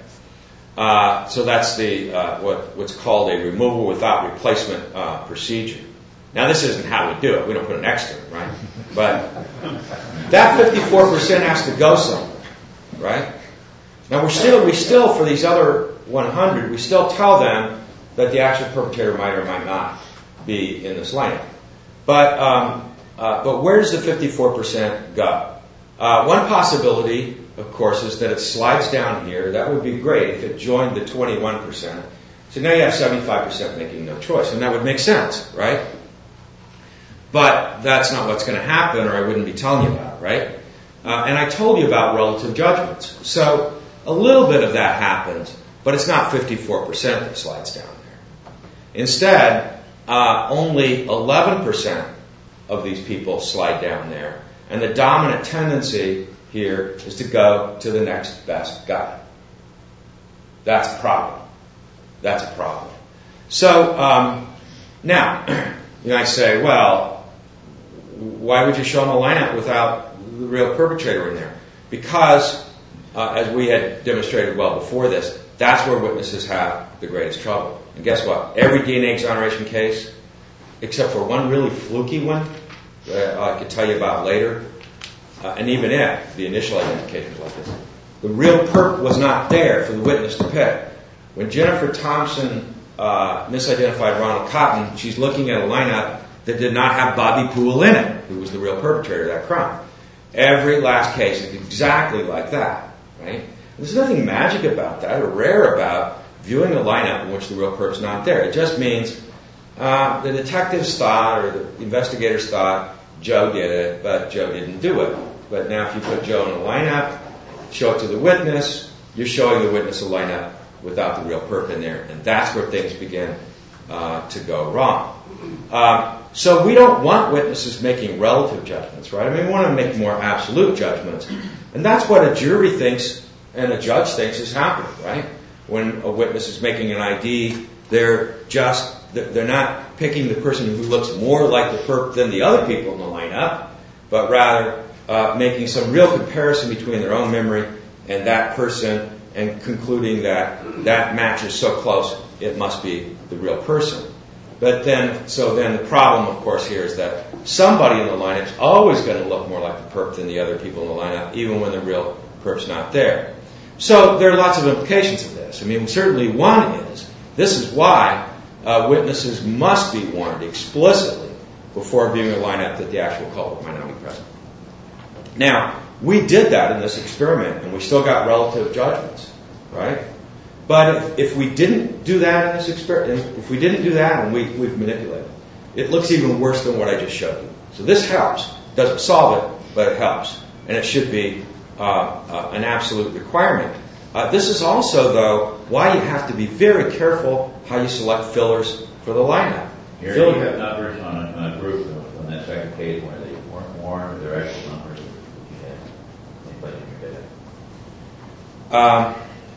Uh, so that's the uh, what, what's called a removal without replacement uh, procedure. Now, this isn't how we do it. We don't put an X to it, right? But that fifty-four percent has to go somewhere, right? Now, we're still, we still, for these other one hundred, we still tell them that the actual perpetrator might or might not be in this lineup. But um, uh, but where does the fifty-four percent go? Uh, one possibility, of course, is that it slides down here. That would be great if it joined the twenty-one percent. So now you have seventy-five percent making no choice, and that would make sense, right? But that's not what's going to happen, or I wouldn't be telling you about it, right? Uh, and I told you about relative judgments. So a little bit of that happens, but it's not fifty-four percent that slides down there. Instead, uh, only eleven percent of these people slide down there. And the dominant tendency here is to go to the next best guy. That's a problem. That's a problem. So, um, now, you might say, well, why would you show them a lineup without the real perpetrator in there? Because, uh, as we had demonstrated well before this, that's where witnesses have the greatest trouble. And guess what? Every D N A exoneration case, except for one really fluky one, uh, I could tell you about later, uh, and even if the initial identification was like this, the real perp was not there for the witness to pick. When Jennifer Thompson uh, misidentified Ronald Cotton, she's looking at a lineup that did not have Bobby Poole in it, who was the real perpetrator of that crime. Every last case is exactly like that, right? There's nothing magic about that or rare about viewing a lineup in which the real perp's not there. It just means uh, the detectives thought or the investigators thought Joe did it, but Joe didn't do it. But now if you put Joe in a lineup, show it to the witness, you're showing the witness a lineup without the real perp in there, and that's where things begin uh, to go wrong. Uh, so we don't want witnesses making relative judgments, right? I mean, we want to make more absolute judgments. And that's what a jury thinks and a judge thinks is happening, right? When a witness is making an I D, they're just, they're not picking the person who looks more like the perp than the other people in the lineup, but rather uh, making some real comparison between their own memory and that person and concluding that that match is so close, it must be the real person. But then, so then the problem, of course, here is that somebody in the lineup is always going to look more like the perp than the other people in the lineup, even when the real perp's not there. So there are lots of implications of this. I mean, certainly one is, this is why uh, witnesses must be warned explicitly before viewing a lineup that the actual culprit might not be present. Now, we did that in this experiment, and we still got relative judgments, right? But if, if we didn't do that in this experiment, if we didn't do that and we, we've manipulated, it looks even worse than what I just showed you. So this helps. Doesn't solve it, but it helps. And it should be uh, uh, an absolute requirement. Uh, this is also, though, why you have to be very careful how you select fillers for the lineup. Here Fill- you have numbers on a, on a group on that second case where they weren't warned, they're actual numbers. Anybody can get it. Um,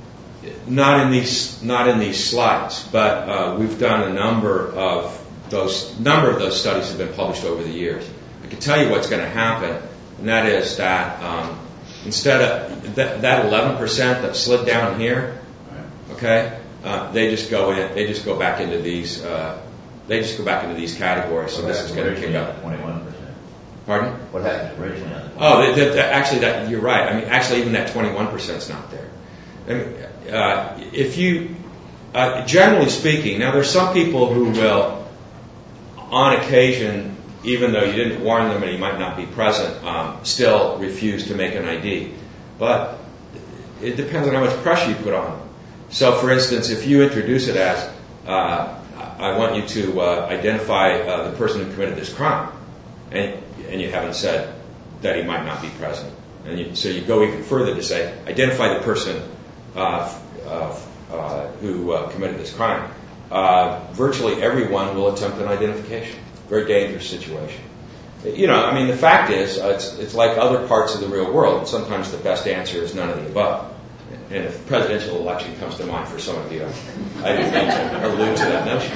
Not in these, not in these slides, but uh, we've done a number of those. Number of those studies have been published over the years. I can tell you what's going to happen, and that is that um, instead of that, that eleven percent that slid down here, okay, uh, they just go in. They just go back into these. Uh, they just go back into these categories. So What this is going to kick up. twenty-one percent. Pardon? What happened originally on the Oh, that, that, that, actually, that you're right. I mean, actually, even that twenty-one percent is not there. I mean, uh, if you, uh, generally speaking, now there's some people who will, on occasion, even though you didn't warn them and he might not be present, um, still refuse to make an I D. But it depends on how much pressure you put on them. So, for instance, if you introduce it as, uh, I want you to uh, identify uh, the person who committed this crime, and, and you haven't said that he might not be present. And you, so you go even further to say, identify the person Uh, uh, uh, who uh, committed this crime. Uh, virtually everyone will attempt an identification. Very dangerous situation. You know, I mean, the fact is, uh, it's, it's like other parts of the real world. Sometimes the best answer is none of the above. And if presidential election comes to mind for some of you, I didn't mean to allude to that notion.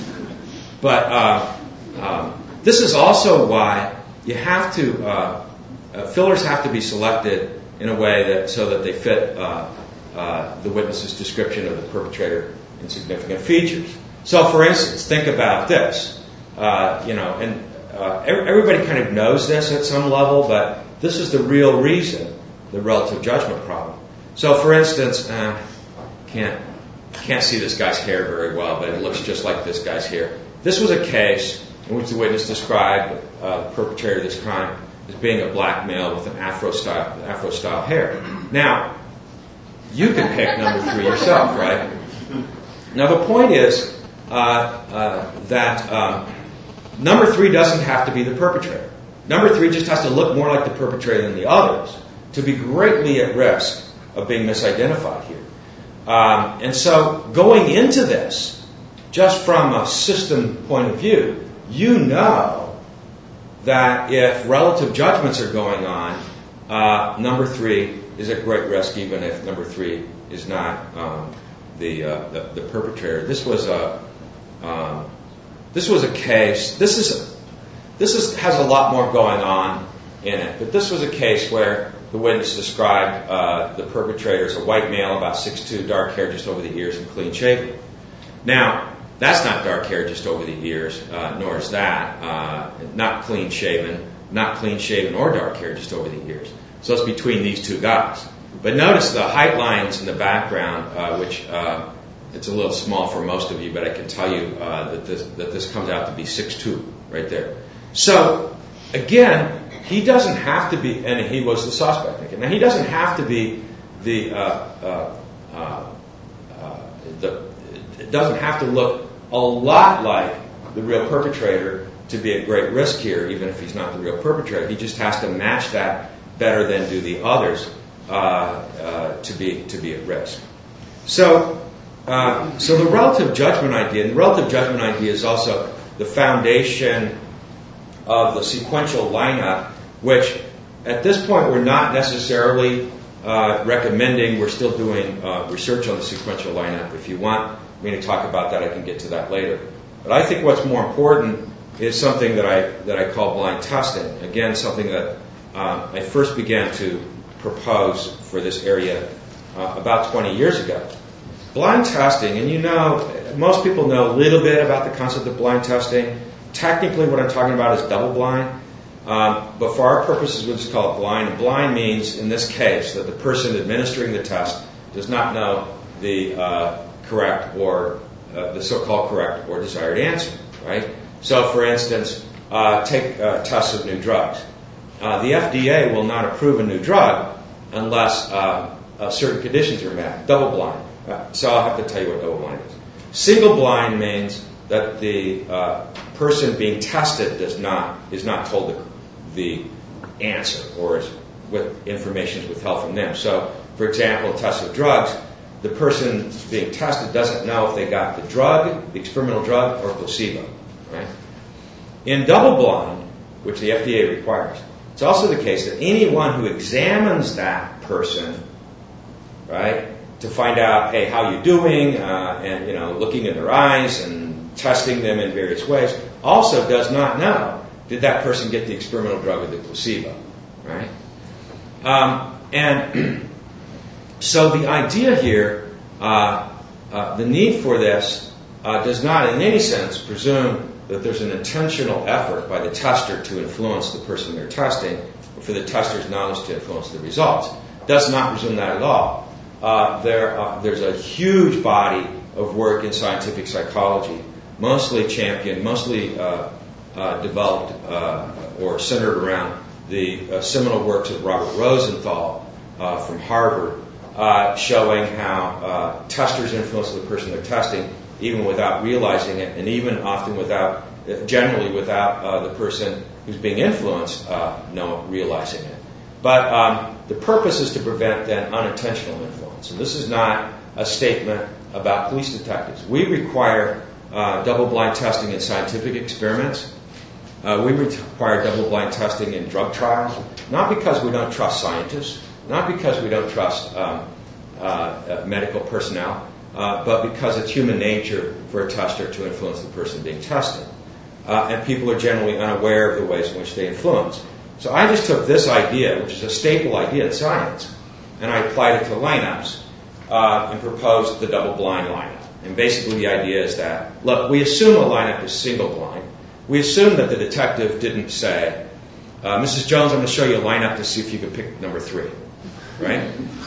But uh, um, this is also why you have to, uh, uh, fillers have to be selected in a way that so that they fit uh, Uh, the witness's description of the perpetrator in significant features. So, for instance, think about this. Uh, you know, and uh, everybody kind of knows this at some level, but this is the real reason, the relative judgment problem. So, for instance, uh, can't can't see this guy's hair very well, but it looks just like this guy's hair. This was a case in which the witness described uh, the perpetrator of this crime as being a black male with an afro style afro style hair. Now, you can pick number three yourself, right? Now, the point is uh, uh, that um, number three doesn't have to be the perpetrator. Number three just has to look more like the perpetrator than the others to be greatly at risk of being misidentified here. Um, and so going into this, just from a system point of view, you know that if relative judgments are going on, uh, number three is at great risk, even if number three is not um, the, uh, the the perpetrator. This was a um, this was a case. This is this is has a lot more going on in it, but this was a case where the witness described uh, the perpetrator as a white male, about six foot two, dark hair just over the ears, and clean shaven. Now, that's not dark hair just over the ears, uh, nor is that uh, not clean shaven, not clean shaven or dark hair just over the ears. So it's between these two guys. But notice the height lines in the background, uh, which uh, it's a little small for most of you, but I can tell you uh, that this that this comes out to be six foot two, right there. So, again, he doesn't have to be, and he was the suspect again. Now, he doesn't have to be the, uh, uh, uh, uh, the, it doesn't have to look a lot like the real perpetrator to be at great risk here, even if he's not the real perpetrator. He just has to match that better than do the others uh, uh, to be to be at risk. So, uh, so the relative judgment idea, and the relative judgment idea is also the foundation of the sequential lineup, which at this point we're not necessarily uh, recommending. We're still doing uh, research on the sequential lineup. If you want me to talk about that, I can get to that later. But I think what's more important is something that I that I call blind testing. Again, something that uh, I first began to propose for this area uh, about twenty years ago. Blind testing, and you know, most people know a little bit about the concept of blind testing. Technically, what I'm talking about is double blind, um, but for our purposes, we'll just call it blind. And blind means, in this case, that the person administering the test does not know the uh, correct or uh, the so-called correct or desired answer, right? So, for instance, uh, take uh, tests of new drugs. Uh, the F D A will not approve a new drug unless uh, uh, certain conditions are met. Double blind. Uh, so I'll have to tell you what double blind is. Single blind means that the uh, person being tested does not is not told the, the answer, or is with information is withheld from them. So, for example, tests of drugs, the person being tested doesn't know if they got the drug, the experimental drug, or placebo. Right? In double blind, which the F D A requires, it's also the case that anyone who examines that person, right, to find out, hey, how you doing, uh, and you know, looking in their eyes and testing them in various ways, also does not know did that person get the experimental drug or the placebo, right? Um, and so the idea here, uh, uh, the need for this, uh, does not in any sense presume that there's an intentional effort by the tester to influence the person they're testing, or for the tester's knowledge to influence the results. It does not presume that at all. Uh, there, uh, there's a huge body of work in scientific psychology, mostly championed, mostly uh, uh, developed uh, or centered around the uh, seminal works of Robert Rosenthal uh, from Harvard, uh, showing how uh, testers influence the person they're testing, even without realizing it, and even often without, generally without uh, the person who's being influenced uh, know, realizing it. But um, the purpose is to prevent then unintentional influence. And this is not a statement about police detectives. We require uh, double-blind testing in scientific experiments. Uh, we require double-blind testing in drug trials, not because we don't trust scientists, not because we don't trust um, uh, uh, medical personnel, uh, but because it's human nature for a tester to influence the person being tested. Uh, and people are generally unaware of the ways in which they influence. So I just took this idea, which is a staple idea in science, and I applied it to lineups uh, and proposed the double-blind lineup. And basically the idea is that, look, we assume a lineup is single-blind. We assume that the detective didn't say, uh, Missus Jones, I'm going to show you a lineup to see if you can pick number three, right?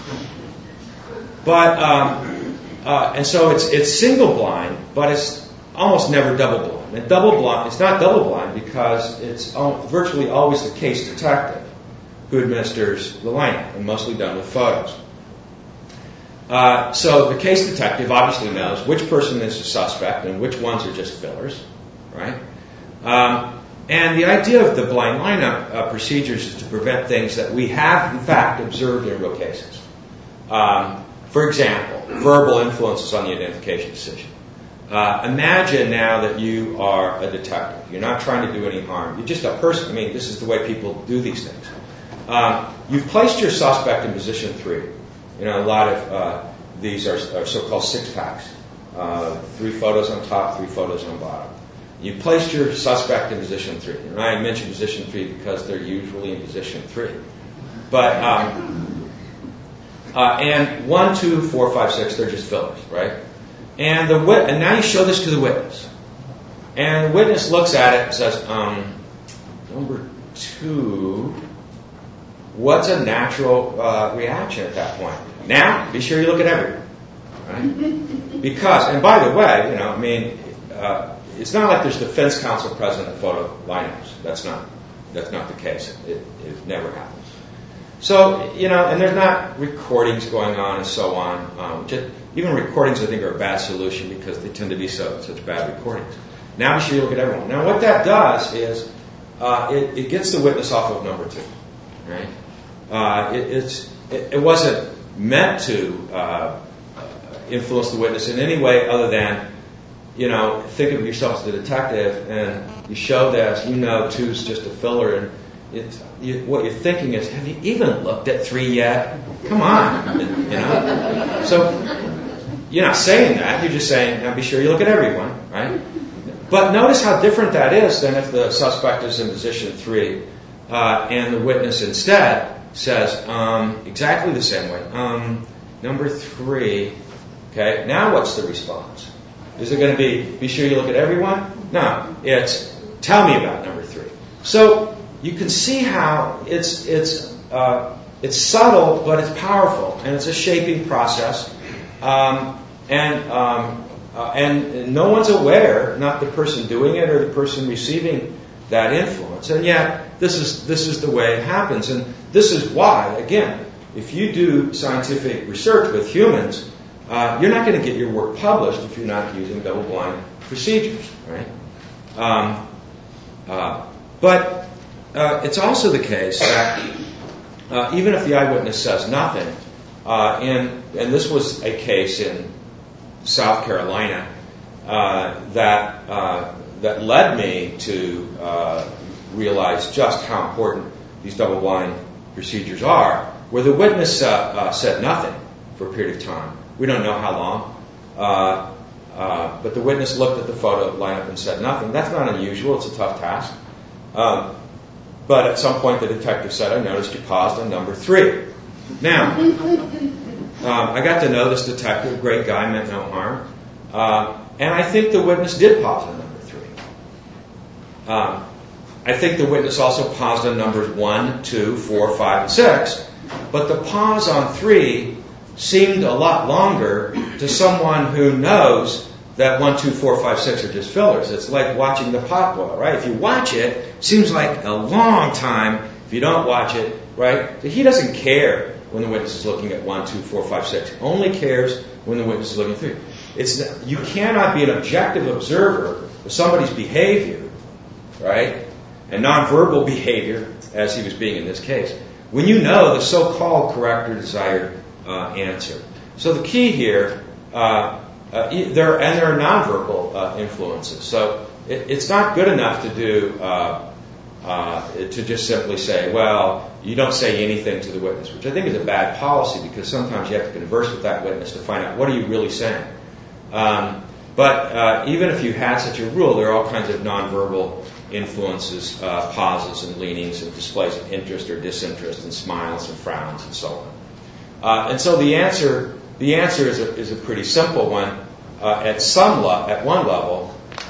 But, um, uh, and so it's, it's single-blind, but it's almost never double-blind. And double-blind, it's not double-blind because it's virtually always the case detective who administers the lineup, and mostly done with photos. Uh, so the case detective obviously knows which person is a suspect and which ones are just fillers, right? Um, and the idea of the blind lineup uh, procedures is to prevent things that we have, in fact, observed in real cases. Um, for example, verbal influences on the identification decision. Uh, imagine now that you are a detective. You're not trying to do any harm. You're just a person. I mean, this is the way people do these things. Um, you've placed your suspect in position three. You know, a lot of uh, these are, are so-called six-packs. Uh, three photos on top, three photos on bottom. You placed your suspect in position three. And I mention position three because they're usually in position three. But, um, uh, and one, two, four, five, six, they're just fillers, right? And the wit- and now you show this to the witness. And the witness looks at it and says, um, number two, what's a natural uh, reaction at that point? Now, be sure you look at everyone, right? Because, and by the way, you know, I mean, uh, it's not like there's defense counsel present at photo lineups. That's not that's not the case. It, it never happens. So, you know, and there's not recordings going on and so on. Um, just, even recordings, I think, are a bad solution because they tend to be so such bad recordings. Now be sure you look at everyone. Now, what that does is uh, it, it gets the witness off of number two, right? Uh, it, it's it, it wasn't meant to uh, influence the witness in any way other than, you know, think of yourself as the detective and you show this, you know, two's just a filler, and it's, you, what you're thinking is, have you even looked at three yet? Come on, you know. So you're not saying that. You're just saying, now be sure you look at everyone, right? But notice how different that is than if the suspect is in position three uh, and the witness instead says um, exactly the same way. Um, number three. Okay. Now what's the response? Is it going to be, be sure you look at everyone? No. It's, tell me about number three. So you can see how it's it's uh, it's subtle, but it's powerful, and it's a shaping process. Um, and um, uh, and no one's aware, not the person doing it or the person receiving that influence. And yet, this is this is the way it happens, and this is why, again, if you do scientific research with humans, uh, you're not going to get your work published if you're not using double-blind procedures, right? Um, uh, but Uh, it's also the case that uh, even if the eyewitness says nothing, uh, and, and this was a case in South Carolina uh, that uh, that led me to uh, realize just how important these double-blind procedures are, where the witness uh, uh, said nothing for a period of time. We don't know how long, uh, uh, but the witness looked at the photo lineup and said nothing. That's not unusual. It's a tough task. Um, But at some point, the detective said, I noticed you paused on number three. Now, um, I got to know this detective, great guy, meant no harm. Uh, and I think the witness did pause on number three. Um, I think the witness also paused on numbers one, two, four, five, and six. But the pause on three seemed a lot longer to someone who knows that one, two, four, five, six are just fillers. It's like watching the pot boil, right? If you watch it, it seems like a long time. If you don't watch it, right? So he doesn't care when the witness is looking at one, two, four, five, six. Only cares when the witness is looking at three. It's you cannot be an objective observer of somebody's behavior, right? And nonverbal behavior, as he was being in this case, when you know the so-called correct or desired uh, answer. So the key here. Uh, Uh, there and there are nonverbal uh, influences. So it, it's not good enough to do uh, uh, to just simply say, well, you don't say anything to the witness, which I think is a bad policy because sometimes you have to converse with that witness to find out what are you really saying. Um, but uh, even if you had such a rule, there are all kinds of nonverbal influences, uh, pauses and leanings and displays of interest or disinterest and smiles and frowns and so on. Uh, and so the answer. The answer is a, is a pretty simple one. Uh, at some le- at one level,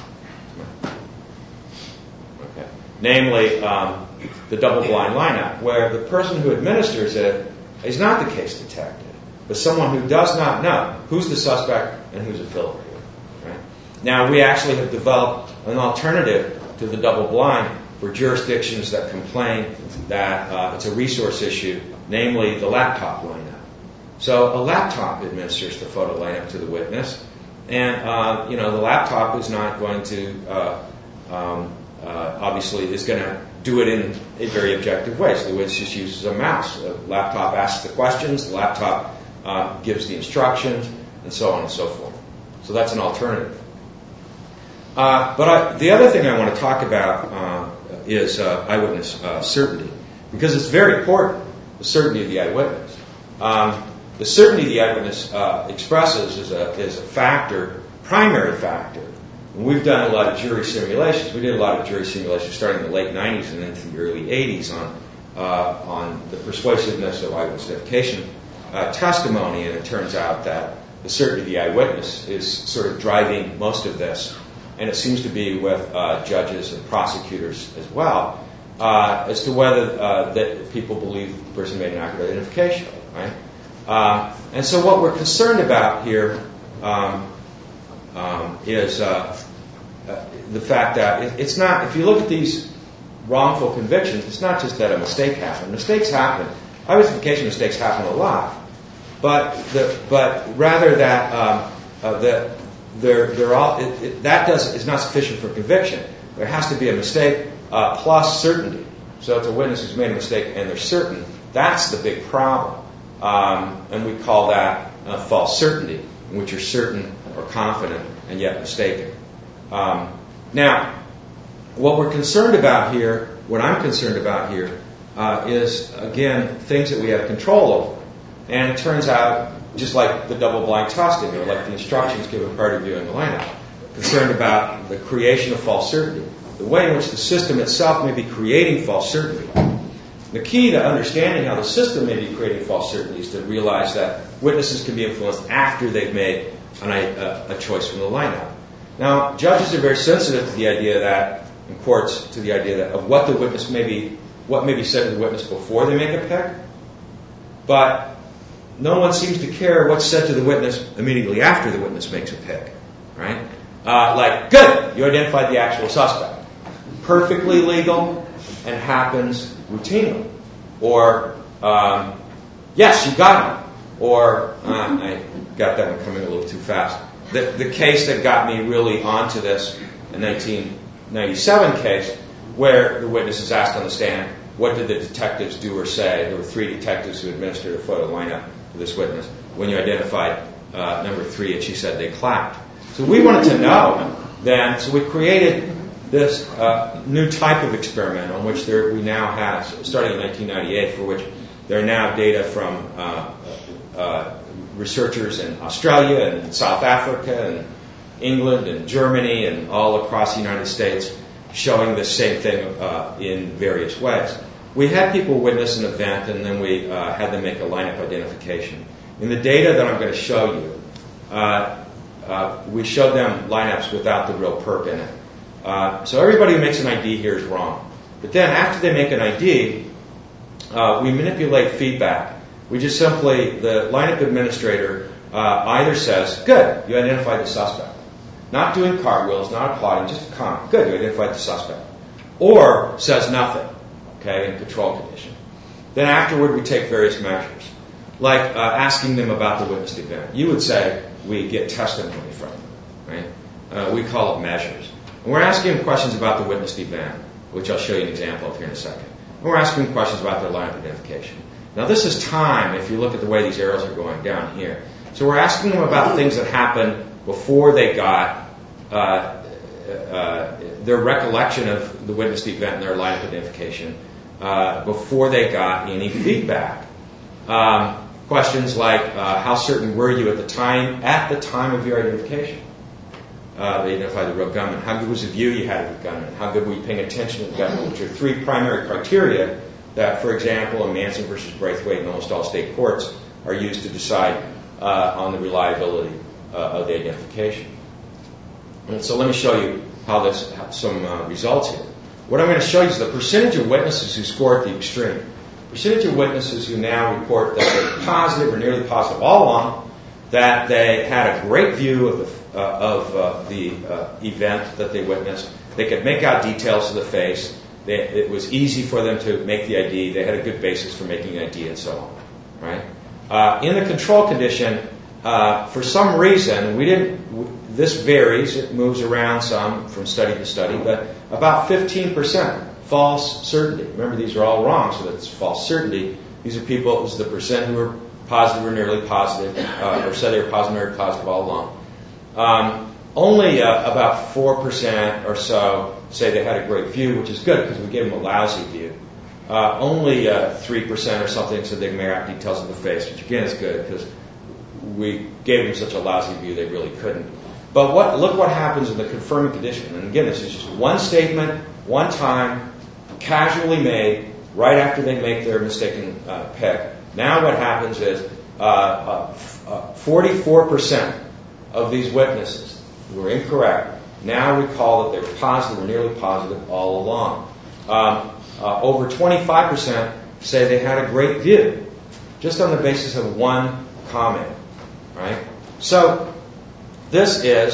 okay, namely um, the double-blind lineup, where the person who administers it is not the case detective, but someone who does not know who's the suspect and who's a filler. Right? Now, we actually have developed an alternative to the double-blind for jurisdictions that complain that uh, it's a resource issue, namely the laptop lineup. So a laptop administers the photo lineup to the witness, and uh, you know the laptop is not going to uh, um, uh, obviously is going to do it in a very objective way. So the witness just uses a mouse. The laptop asks the questions, the laptop uh, gives the instructions, and so on and so forth. So that's an alternative. Uh, but I, the other thing I want to talk about uh, is uh, eyewitness uh, certainty, because it's very important. The certainty of the eyewitness. Um, The certainty the eyewitness uh, expresses is a, is a factor, primary factor. And we've done a lot of jury simulations. We did a lot of jury simulations starting in the late nineties and into the early eighties on uh, on the persuasiveness of eyewitness identification uh, testimony, and it turns out that the certainty of the eyewitness is sort of driving most of this, and it seems to be with uh, judges and prosecutors as well, uh, as to whether uh, that people believe the person made an accurate identification, right? Uh, and so what we're concerned about here um, um, is uh, uh, the fact that it, it's not, if you look at these wrongful convictions, it's not just that a mistake happened. Mistakes happen. Identification mistakes happen a lot. But the, but rather that um, uh, the, they're, they're all, it, it, that does, is not sufficient for conviction. There has to be a mistake uh, plus certainty. So if a witness has made a mistake and they're certain, that's the big problem. Um, and we call that uh, false certainty, in which you're certain or confident and yet mistaken. Um, now, what we're concerned about here, what I'm concerned about here, uh, is, again, things that we have control over. And it turns out, just like the double-blind testing, or like the instructions given prior to viewing the lineup, concerned about the creation of false certainty, the way in which the system itself may be creating false certainty. The key to understanding how the system may be creating false certainty is to realize that witnesses can be influenced after they've made an, a, a choice from the lineup. Now, judges are very sensitive to the idea that, in courts, to the idea that of what the witness may be, what may be said to the witness before they make a pick, but no one seems to care what's said to the witness immediately after the witness makes a pick, right? Uh, like, good, you identified the actual suspect. Perfectly legal and happens routinely. Or, um, yes, you got him. Or, uh, I got that one coming a little too fast. The, the case that got me really onto this, the nineteen ninety-seven case, where the witness is asked on the stand, what did the detectives do or say? There were three detectives who administered a photo lineup to this witness. When you identified uh, number three, and she said they clapped. So we wanted to know then, so we created this uh, new type of experiment on which there, we now have, starting in nineteen ninety-eight, for which there are now data from uh, uh, researchers in Australia and South Africa and England and Germany and all across the United States showing the same thing uh, in various ways. We had people witness an event and then we uh, had them make a lineup identification. In the data that I'm going to show you, uh, uh, we showed them lineups without the real perp in it. Uh, so everybody who makes an I D here is wrong. But then after they make an I D, uh, we manipulate feedback. We just simply, the lineup administrator uh, either says, good, you identified the suspect. Not doing cartwheels, not applauding, just a comment. Good, you identified the suspect. Or says nothing, okay, in control condition. Then afterward, we take various measures, like uh, asking them about the witnessed event. You would say we get testimony from them, right? Uh, we call it measures. And we're asking them questions about the witnessed event, which I'll show you an example of here in a second. And we're asking them questions about their lineup identification. Now, this is time, if you look at the way these arrows are going down here. So we're asking them about things that happened before they got uh, uh, their recollection of the witnessed event and their lineup identification, uh, before they got any feedback. Um, questions like, uh, how certain were you at the time, at the time of your identification? Uh, they identified the real gunman. How good was the view you had of the gunman? How good were you paying attention to the gunman? Which are three primary criteria that, for example, in Manson versus Braithwaite and almost all state courts are used to decide uh, on the reliability uh, of the identification. And so let me show you how this, some uh, results here. What I'm going to show you is the percentage of witnesses who score at the extreme. Percentage of witnesses who now report that they're positive or nearly positive all along, that they had a great view of the Uh, of uh, the uh, event that they witnessed. They could make out details of the face. They, it was easy for them to make the I D. They had a good basis for making an I D and so on. Right? Uh, in the control condition, uh, for some reason, we didn't. W- this varies. It moves around some from study to study, but about fifteen percent false certainty. Remember, these are all wrong, so that's false certainty. These are people. This is the percent who were positive or nearly positive, uh, or said they were positive or positive all along. Um, only uh, about four percent or so say they had a great view, which is good because we gave them a lousy view. Uh, only uh, three percent or something said they may out details of the face, which again is good because we gave them such a lousy view they really couldn't. But what, look what happens in the confirming condition. And again, this is just one statement, one time, casually made, right after they make their mistaken uh, pick. Now what happens is uh, uh, f- uh, forty-four percent of these witnesses who were incorrect now recall that they were positive or nearly positive all along. Um, uh, over twenty-five percent say they had a great view, just on the basis of one comment. Right? So this is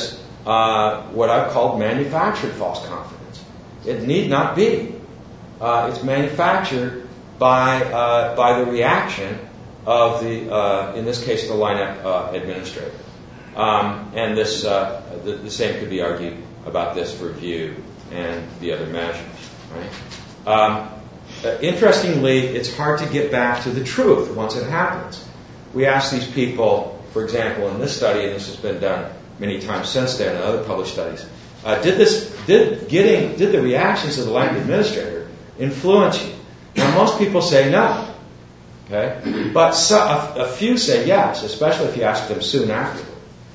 uh, what I've called manufactured false confidence. It need not be. Uh, it's manufactured by uh, by the reaction of the, uh, in this case, the lineup uh, administrator. Um, and this uh, the, the same could be argued about this for View and the other measures. Right? Um, uh, interestingly, it's hard to get back to the truth once it happens. We ask these people, for example, in this study, and this has been done many times since then in other published studies, uh, did this did getting did the reactions of the lineup administrator influence you? Now, most people say no. Okay, but so, a, a few say yes, especially if you ask them soon afterward.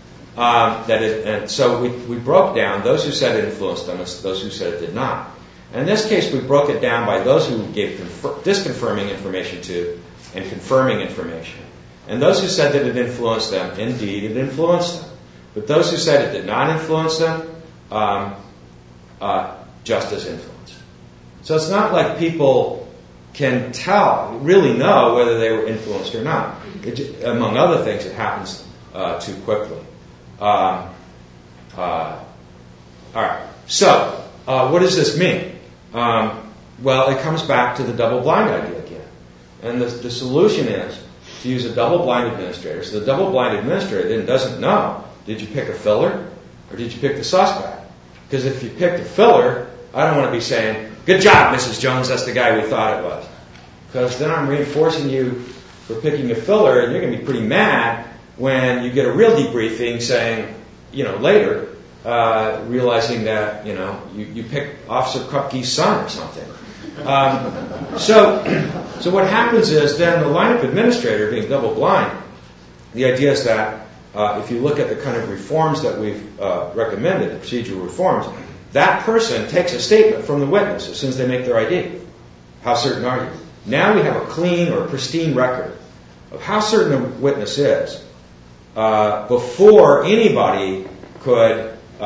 Um, that it, and so we, we broke down those who said it influenced them and those who said it did not. And in this case, we broke it down by those who gave confer- disconfirming information to and confirming information. And those who said that it influenced them, indeed, it influenced them. But those who said it did not influence them, um, uh, just as influenced. So it's not like people can tell, really know whether they were influenced or not. It, among other things, it happens uh, too quickly. Um, uh, all right. So, uh, what does this mean? Um, well, it comes back to the double-blind idea again. And the, the solution is to use a double-blind administrator. So the double-blind administrator then doesn't know, did you pick a filler or did you pick the suspect? Because if you picked a filler, I don't want to be saying, good job, Missus Jones, that's the guy we thought it was. Because then I'm reinforcing you for picking a filler, and you're going to be pretty mad when you get a real debriefing saying, you know, later, uh, realizing that, you know, you, you picked Officer Krupke's son or something. Um, so, so what happens is then the lineup administrator being double blind, the idea is that uh, if you look at the kind of reforms that we've uh, recommended, the procedural reforms, that person takes a statement from the witness as soon as they make their I D. How certain are you? Now we have a clean or pristine record of how certain a witness is uh, before anybody could uh,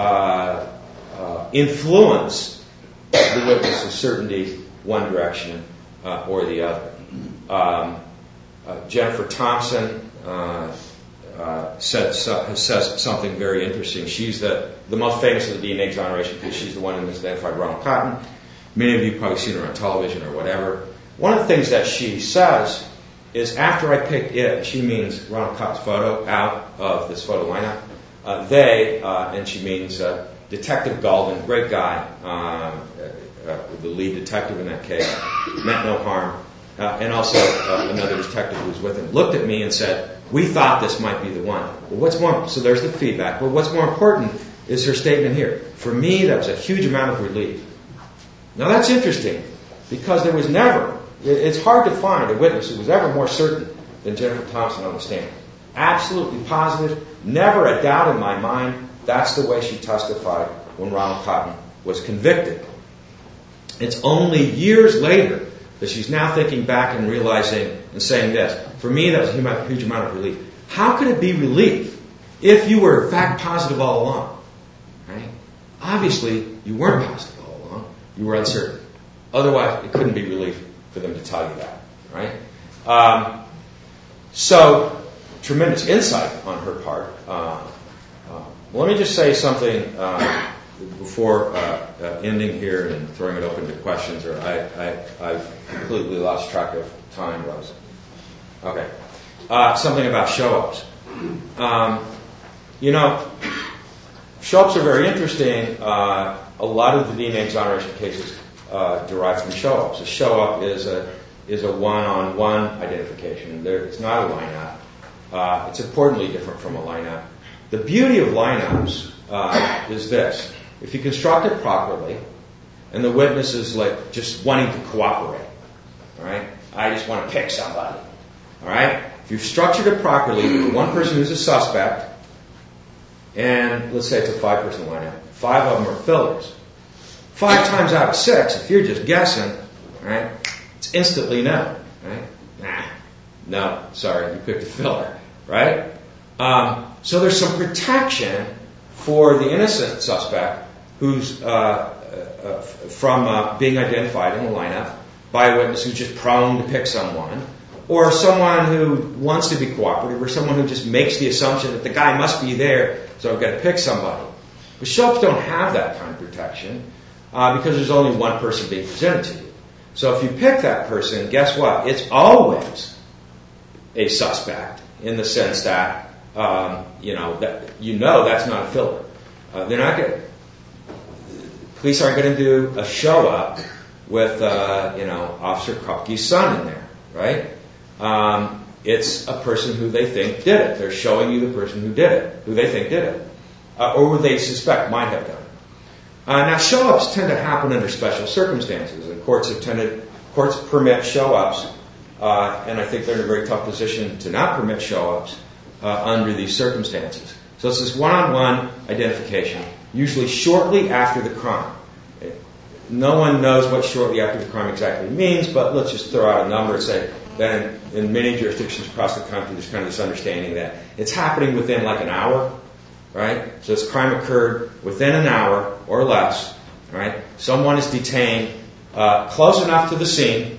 uh, influence the witness's certainty one direction uh, or the other. Um, uh, Jennifer Thompson uh, uh, said, so, says something very interesting. She's the, the most famous of the D N A exoneration because she's the one who misidentified Ronald Cotton. Many of you have probably seen her on television or whatever. One of the things that she says is after I picked it, she means Ronald Cotton's photo out of this photo lineup, uh, they, uh, and she means uh, Detective Galden, great guy, um, uh, the lead detective in that case, meant no harm, uh, and also uh, another detective who was with him, looked at me and said, we thought this might be the one. Well, what's more, so there's the feedback, but what's more important is her statement here. For me, that was a huge amount of relief. Now that's interesting, because there was never, it's hard to find a witness who was ever more certain than Jennifer Thompson on the stand. Absolutely positive, never a doubt in my mind, that's the way she testified when Ronald Cotton was convicted. It's only years later that she's now thinking back and realizing and saying this. For me, that was a huge amount of relief. How could it be relief if you were in fact positive all along? Right? Obviously, you weren't positive all along. You were uncertain. Otherwise, it couldn't be relief for them to tell you that. Right? Um, so, tremendous insight on her part. Uh, uh, let me just say something uh, before uh, uh, ending here and throwing it open to questions, or I, I, I've completely lost track of time, Rose. Okay. Uh, something about show-ups. Um, you know, show-ups are very interesting. Uh, a lot of the D N A exoneration cases uh, derive from show-ups. A show-up is a is a one-on-one identification. There, it's not a lineup. Uh, it's importantly different from a lineup. The beauty of lineups uh, is this. If you construct it properly, and the witness is like just wanting to cooperate, all right? I just want to pick somebody, all right? If you've structured it properly, one person who's a suspect, and let's say it's a five-person lineup, five of them are fillers. Five times out of six, if you're just guessing, right, it's instantly no, right? Nah, no, sorry, you picked a filler, right? Um, so there's some protection for the innocent suspect who's uh, uh, from uh, being identified in the lineup by a witness who's just prone to pick someone, or someone who wants to be cooperative, or someone who just makes the assumption that the guy must be there, so I've got to pick somebody. But show-ups don't have that kind of protection uh, because there's only one person being presented to you. So if you pick that person, guess what? It's always a suspect in the sense that um, you know that you know that's not a filler. Uh, they're not going. Police aren't going to do a show-up with uh, you know Officer Krupke's son in there, right? Um, it's a person who they think did it. They're showing you the person who did it, who they think did it, uh, or who they suspect might have done it. Uh, now, show-ups tend to happen under special circumstances, and courts have tended, courts permit show-ups, uh, and I think they're in a very tough position to not permit show-ups uh, under these circumstances. So it's this one-on-one identification, usually shortly after the crime. No one knows what shortly after the crime exactly means, but let's just throw out a number and say that in, in many jurisdictions across the country, there's kind of this understanding that it's happening within like an hour. Right? So this crime occurred within an hour or less, right? Someone is detained uh, close enough to the scene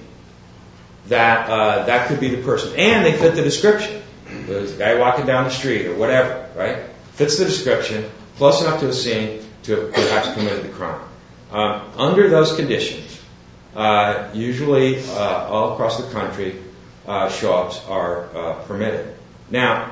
that uh, that could be the person. And they fit the description. There's a guy walking down the street or whatever, right? Fits the description, close enough to the scene to have perhaps committed the crime. Um, under those conditions, uh, usually uh, all across the country, uh, show-ups are uh, permitted. Now,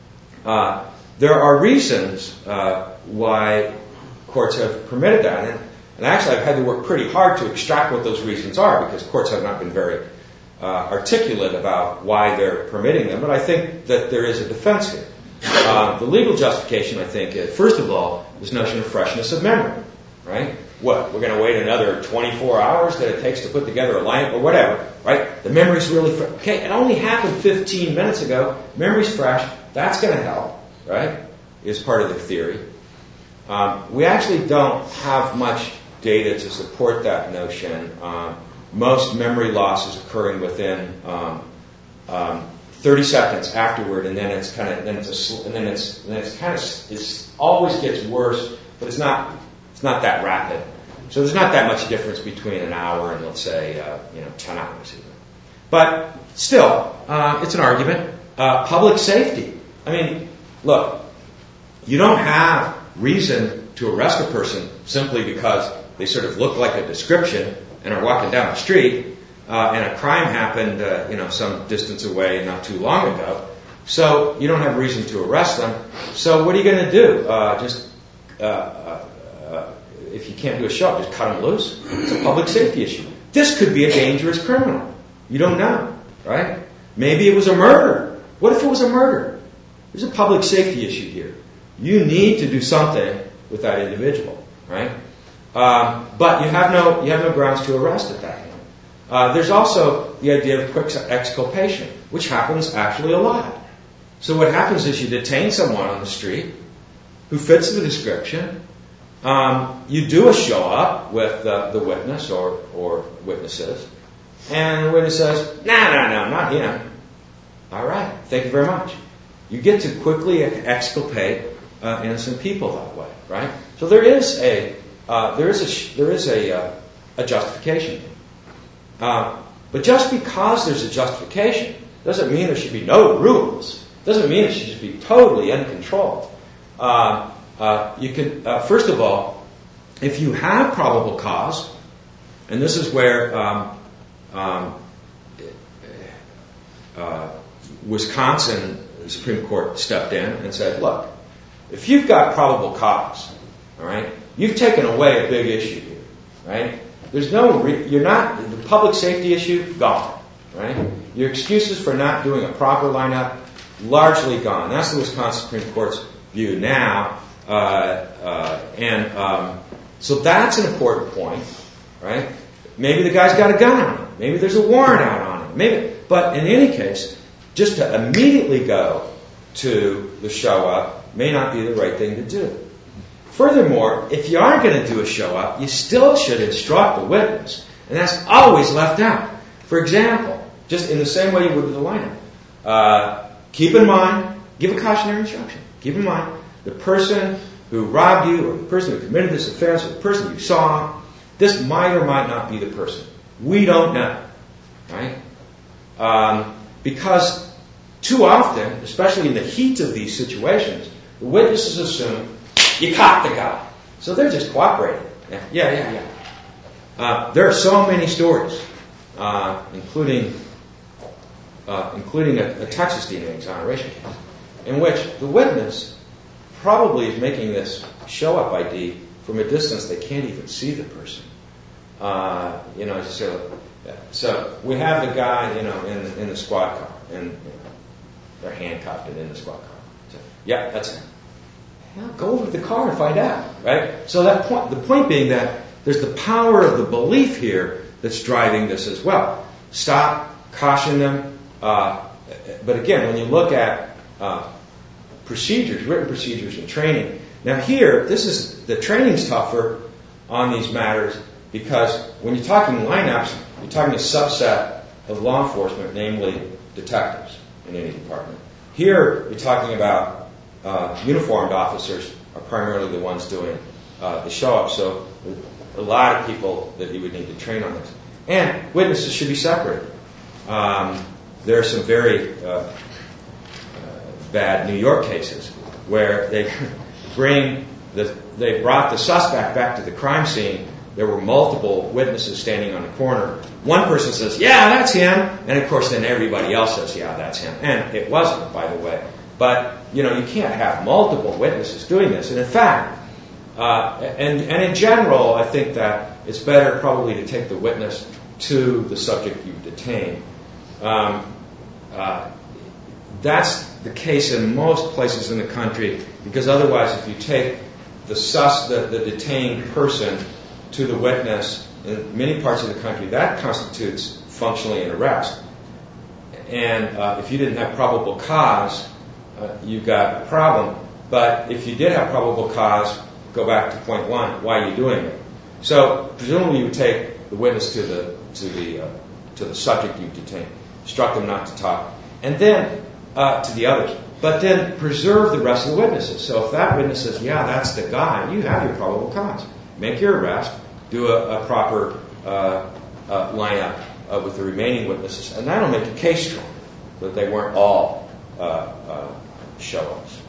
uh, there are reasons uh, why courts have permitted that. And, and actually, I've had to work pretty hard to extract what those reasons are because courts have not been very uh, articulate about why they're permitting them. But I think that there is a defense here. Uh, the legal justification, I think, is, first of all, this notion of freshness of memory. Right? What? We're going to wait another twenty-four hours that it takes to put together a lineup or whatever. Right? The memory's really fresh. Okay, it only happened fifteen minutes ago. Memory's fresh. That's going to help. Right, is part of the theory. Um, we actually don't have much data to support that notion. Um, most memory loss is occurring within um, um, thirty seconds afterward, and then it's kind of then it's a sl- and then it's and then it's kind of it's always gets worse, but it's not it's not that rapid. So there's not that much difference between an hour and let's say uh, you know ten hours even. But still, uh, it's an argument. Uh, public safety. I mean. Look, you don't have reason to arrest a person simply because they sort of look like a description and are walking down the street, uh, and a crime happened, uh, you know, some distance away not too long ago. So you don't have reason to arrest them. So what are you going to do? Uh, just uh, uh, uh, if you can't do a show, just cut them loose. It's a public safety issue. This could be a dangerous criminal. You don't know, right? Maybe it was a murder. What if it was a murder? There's a public safety issue here. You need to do something with that individual, right? Um, but you have no you have no grounds to arrest at that point. Uh, there's also the idea of quick exculpation, which happens actually a lot. So what happens is you detain someone on the street who fits the description. Um, you do a show up with uh, the witness or or witnesses, and the witness says, "No, no, no, not him." All right, thank you very much. You get to quickly exculpate uh, innocent people that way, right? So there is a uh, there is a there is a uh, a justification. Uh, but just because there's a justification doesn't mean there should be no rules. Doesn't mean it should be totally uncontrolled. Uh, uh, you can uh, first of all, if you have probable cause, and this is where um, um, uh, Wisconsin. The Supreme Court stepped in and said, look, if you've got probable cause, all right, you've taken away a big issue here, right? There's no, re- you're not, the public safety issue, gone, right? Your excuses for not doing a proper lineup, largely gone. That's the Wisconsin Supreme Court's view now. Uh, uh, and um, so that's an important point, right? Maybe the guy's got a gun on him. Maybe there's a warrant out on him. Maybe, but in any case, just to immediately go to the show up may not be the right thing to do. Furthermore, if you are going to do a show up, you still should instruct the witness, and that's always left out. For example, just in the same way you would with the lineup, uh, keep in mind, give a cautionary instruction. Keep in mind, the person who robbed you, or the person who committed this offense, or the person you saw, this might or might not be the person. We don't know, right? Um, because too often, especially in the heat of these situations, the witnesses assume you caught the guy. So they're just cooperating. Yeah, yeah, yeah. yeah. Uh, there are so many stories, uh, including uh, including a, a Texas D N A exoneration case, in which the witness probably is making this show-up I D from a distance they can't even see the person. Uh, you know, so so we have the guy, you know, in the, in the squad car, and you know, they're handcuffed and in the squad car. So, yeah, that's him. Well, go over to the car and find out, right? So that point, the point being that there's the power of the belief here that's driving this as well. Stop, caution them. Uh, but again, when you look at uh, procedures, written procedures and training, now here, this is the training's tougher on these matters because when you're talking lineups, you're talking a subset of law enforcement, namely detectives in any department. Here, you're talking about uh, uniformed officers are primarily the ones doing uh, the show-up. So a lot of people that you would need to train on this. And witnesses should be separated. Um, there are some very uh, uh, bad New York cases where they bring the, they brought the suspect back to the crime scene. There were multiple witnesses standing on the corner. One person says, yeah, that's him. And of course, then everybody else says, yeah, that's him. And it wasn't, by the way. But, you know, you can't have multiple witnesses doing this. And in fact, uh, and, and in general, I think that it's better probably to take the witness to the subject you detain. Um, uh, that's the case in most places in the country, because otherwise, if you take the sus, the, the detained person to the witness in many parts of the country, that constitutes functionally an arrest. And uh, if you didn't have probable cause, uh, you've got a problem. But if you did have probable cause, go back to point one, why are you doing it? So presumably you would take the witness to the to the uh, to the subject you detained, instruct them not to talk, and then uh, to the others. But then preserve the rest of the witnesses. So if that witness says, yeah, that's the guy, you have your probable cause. Make your arrest, do a, a proper uh, uh, lineup uh, with the remaining witnesses, and that'll make the case strong, that they weren't all uh, uh, show-ups.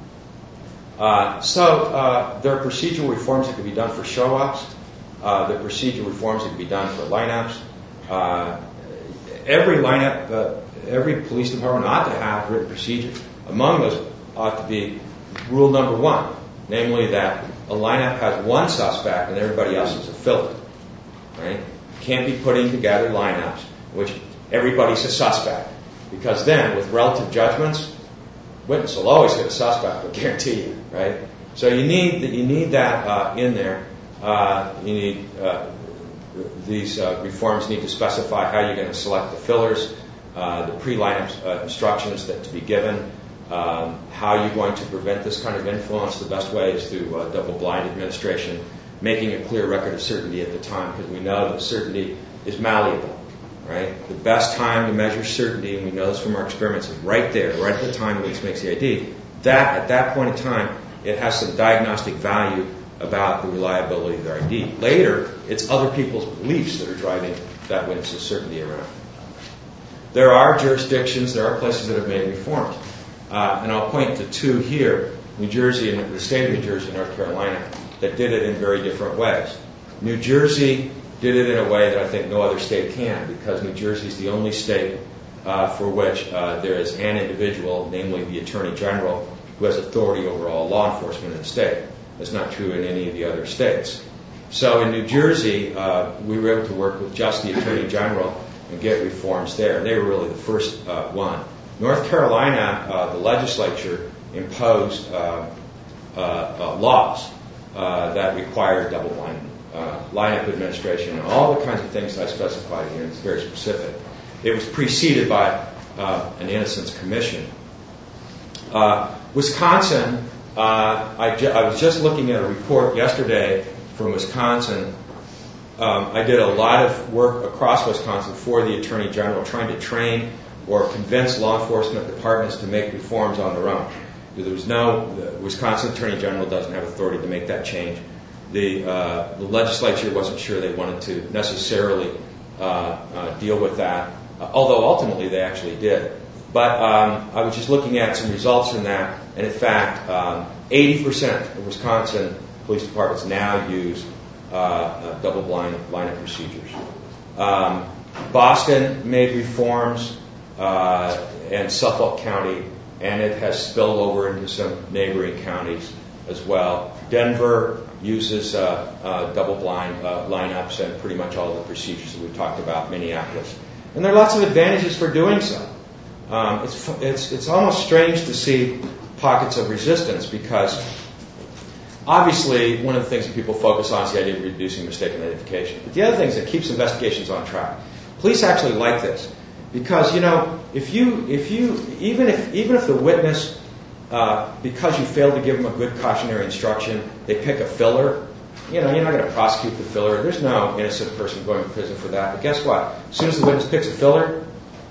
Uh, so uh, there are procedural reforms that can be done for show-ups. Uh, there are procedural reforms that can be done for lineups. Uh, every lineup, uh, every police department ought to have written procedures. Among those ought to be rule number one, namely that a lineup has one suspect and everybody else is a filler. Right? You can't be putting together lineups which everybody's a suspect, because then with relative judgments, witness will always get a suspect, I guarantee you, right? So you need that. You need that uh, in there. Uh, you need uh, these uh, reforms need to specify how you're going to select the fillers, uh, the pre-lineup uh, instructions that to be given, um, how you're going to prevent this kind of influence. The best way is through uh, double-blind administration, making a clear record of certainty at the time, because we know that certainty is malleable. Right? The best time to measure certainty, and we know this from our experiments, is right there, right at the time Weeks makes the I D. That, at that point in time, it has some diagnostic value about the reliability of their I D. Later, it's other people's beliefs that are driving that witness's certainty around. There are jurisdictions, there are places that have made reforms. Uh, and I'll point to two here, New Jersey and the state of New Jersey and North Carolina, that did it in very different ways. New Jersey did it in a way that I think no other state can, because New Jersey is the only state uh, for which uh, there is an individual, namely the Attorney General, who has authority over all law enforcement in the state. That's not true in any of the other states. So in New Jersey, uh, we were able to work with just the Attorney General and get reforms there. They were really the first uh, one. North Carolina, uh, the legislature imposed uh, uh, uh, laws uh, that required double-blind Uh, lineup administration, and all the kinds of things that I specified here. It's very specific. It was preceded by uh, an innocence commission. Uh, Wisconsin, uh, I, ju- I was just looking at a report yesterday from Wisconsin. Um, I did a lot of work across Wisconsin for the Attorney General, trying to train or convince law enforcement departments to make reforms on their own. There was no, the Wisconsin Attorney General doesn't have authority to make that change. The, uh, the legislature wasn't sure they wanted to necessarily uh, uh, deal with that, uh, although ultimately they actually did. But um, I was just looking at some results from that, and in fact, um, eighty percent of Wisconsin police departments now use uh, uh, double-blind lineup procedures. Um, Boston made reforms, uh, and Suffolk County, and it has spilled over into some neighboring counties as well. Denver uses uh, uh, double-blind uh, lineups and pretty much all the procedures that we talked about. Minneapolis, and there are lots of advantages for doing so. Um, it's it's it's almost strange to see pockets of resistance because obviously one of the things that people focus on is the idea of reducing mistaken identification. But the other thing is it keeps investigations on track. Police actually like this because you know if you if you even if even if the witness uh, because you failed to give them a good cautionary instruction, they pick a filler. You know, you're not going to prosecute the filler. There's no innocent person going to prison for that. But guess what? As soon as the witness picks a filler,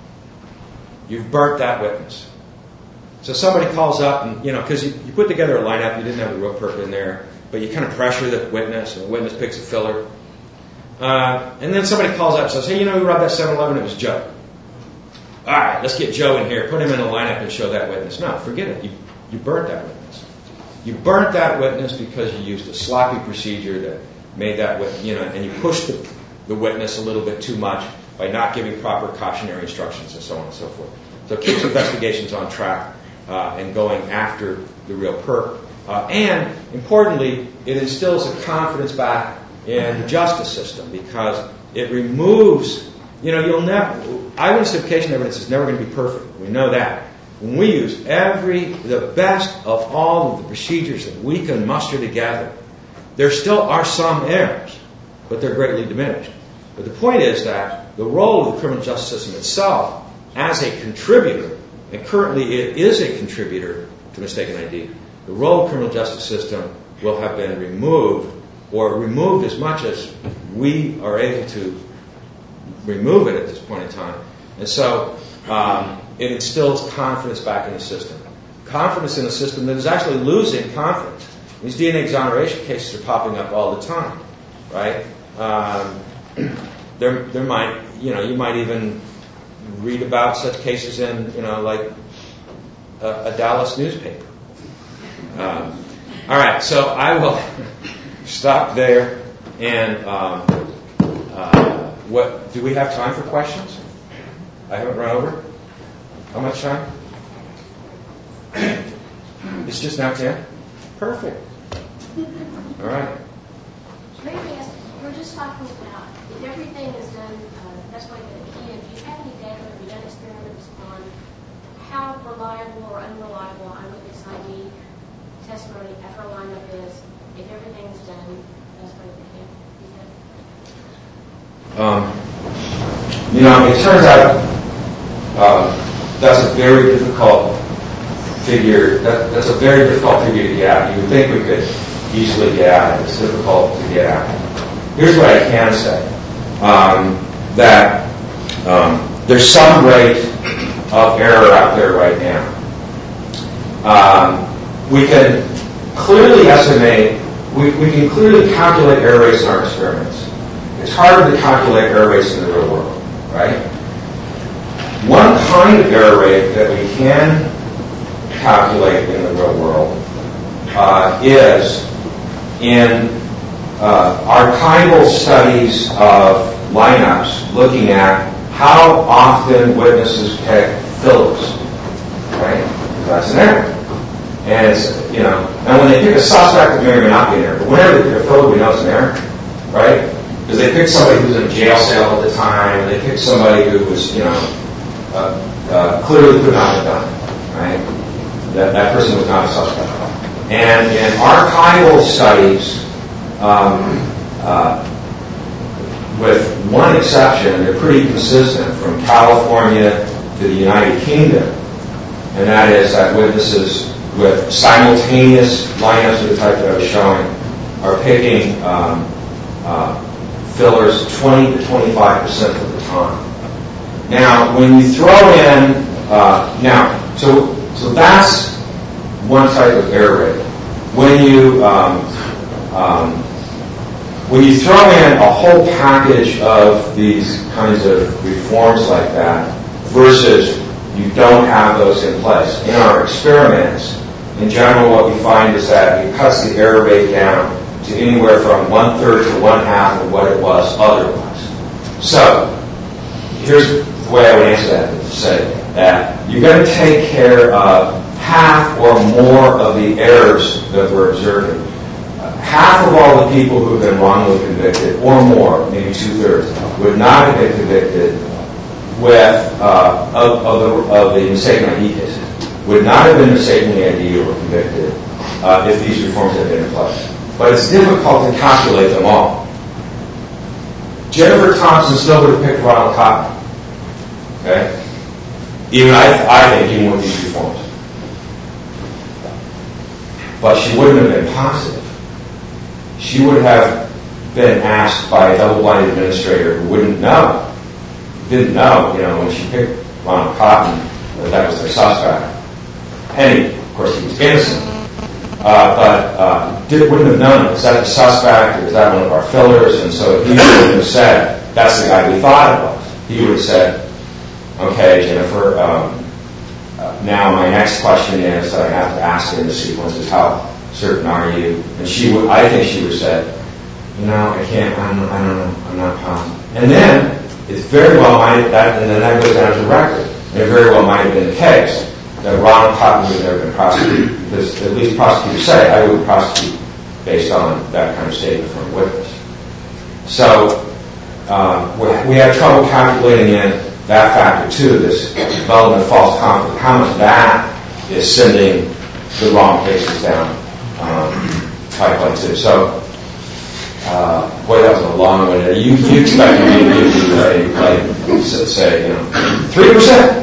you've burnt that witness. So somebody calls up and, you know, because you, you put together a lineup, you didn't have a real perp in there, but you kind of pressure the witness, and the witness picks a filler. Uh, and then somebody calls up and says, hey, you know who robbed that seven eleven? It was Joe. All right, let's get Joe in here, put him in a lineup and show that witness. No, forget it. You, you burnt that witness. You burnt that witness because you used a sloppy procedure that made that witness, you know, and you pushed the, the witness a little bit too much by not giving proper cautionary instructions and so on and so forth. So it keeps investigations on track uh, and going after the real perp. Uh, and, importantly, it instills a confidence back in the justice system because it removes, you know, you'll never, eyewitness identification evidence is never going to be perfect. We know that. When we use every, the best of all of the procedures that we can muster together, there still are some errors, but they're greatly diminished. But the point is that the role of the criminal justice system itself as a contributor, and currently it is a contributor to mistaken I D, the role of the criminal justice system will have been removed, or removed as much as we are able to remove it at this point in time. And so um, it instills confidence back in the system. Confidence in a system that is actually losing confidence. These D N A exoneration cases are popping up all the time, right? Um, there, there might, you know, you might even read about such cases in, you know, like a, a Dallas newspaper. Um, all right, so I will stop there. And um, uh, what do we have time for questions? I haven't run over. How much time? It's just now ten. Perfect. All right. Maybe ask, we're just talking about if everything is done, uh, that's why the key. If you have any data, have you done experiments on how reliable or unreliable eyewitness I D testimony after a lineup is? If everything is done, that's why the key. Um, you know, it turns out uh, that's a very difficult figure. That, that's a very difficult figure to get at. You would think we could easily get at it. It's difficult to get at. Here's what I can say. Um, that um, there's some rate of error out there right now. Um, we can clearly estimate, we, we can clearly calculate error rates in our experiments. It's harder to calculate error rates in the real world, right? One kind of error rate that we can calculate in the real world uh, is in uh, archival studies of lineups looking at how often witnesses pick fillers, right? That's an error. And it's, you know, and when they pick a suspect, it may or may not be an error. But whenever they pick a filler, we know it's an error, right? Because they picked somebody who was in a jail cell at the time, and they picked somebody who was, you know, uh, uh, clearly could not have done it, right? That, that person was not a suspect. And in archival studies, um, uh, with one exception, they're pretty consistent from California to the United Kingdom, and that is that witnesses with simultaneous lineups of the type that I was showing are picking um, uh, fillers twenty to twenty-five percent of the time. Now, when you throw in, uh, now, so so that's one type of error rate. When you um, um, when you throw in a whole package of these kinds of reforms like that versus you don't have those in place. In our experiments, in general, what we find is that it cuts the error rate down to anywhere from one-third to one-half of what it was otherwise. So, here's the way I would answer that, to say that you're going to take care of half or more of the errors that we're observing. Uh, half of all the people who have been wrongly convicted, or more, maybe two-thirds, would not have been convicted with uh, of, of, the, of the mistaken I D cases, would not have been mistakenly I D or convicted uh, if these reforms had been in place. But it's difficult to calculate them all. Jennifer Thompson still would have picked Ronald Cotton. Okay? Even I, I think, even with these reforms. But she wouldn't have been positive. She would have been asked by a double-blind administrator who wouldn't know, didn't know, you know, when she picked Ronald Cotton, that that was their suspect. And of course, he was innocent. Uh, but uh, did, wouldn't have known, is that the suspect, or is that one of our fillers? And so he wouldn't have said, that's the guy we thought it was. He would have said, okay, Jennifer, um, uh, now my next question is that I have to ask in the sequence is how certain are you? And she would, I think she would have said, you know, I can't, I don't, I don't know, I'm not positive. And then, it's very well might, that, and then that goes down to the record. And it very well might have been the case that Ronald Cotton would have never been prosecuted, because at least prosecutors say, I wouldn't prosecute based on that kind of statement from a witness. So, um, we, we have trouble calculating in that factor too, this development of false confidence, how much that is sending the wrong cases down um, pipeline too. So, uh, boy, that was a long one. You, you expected me to give you a, like, say, you know, three percent.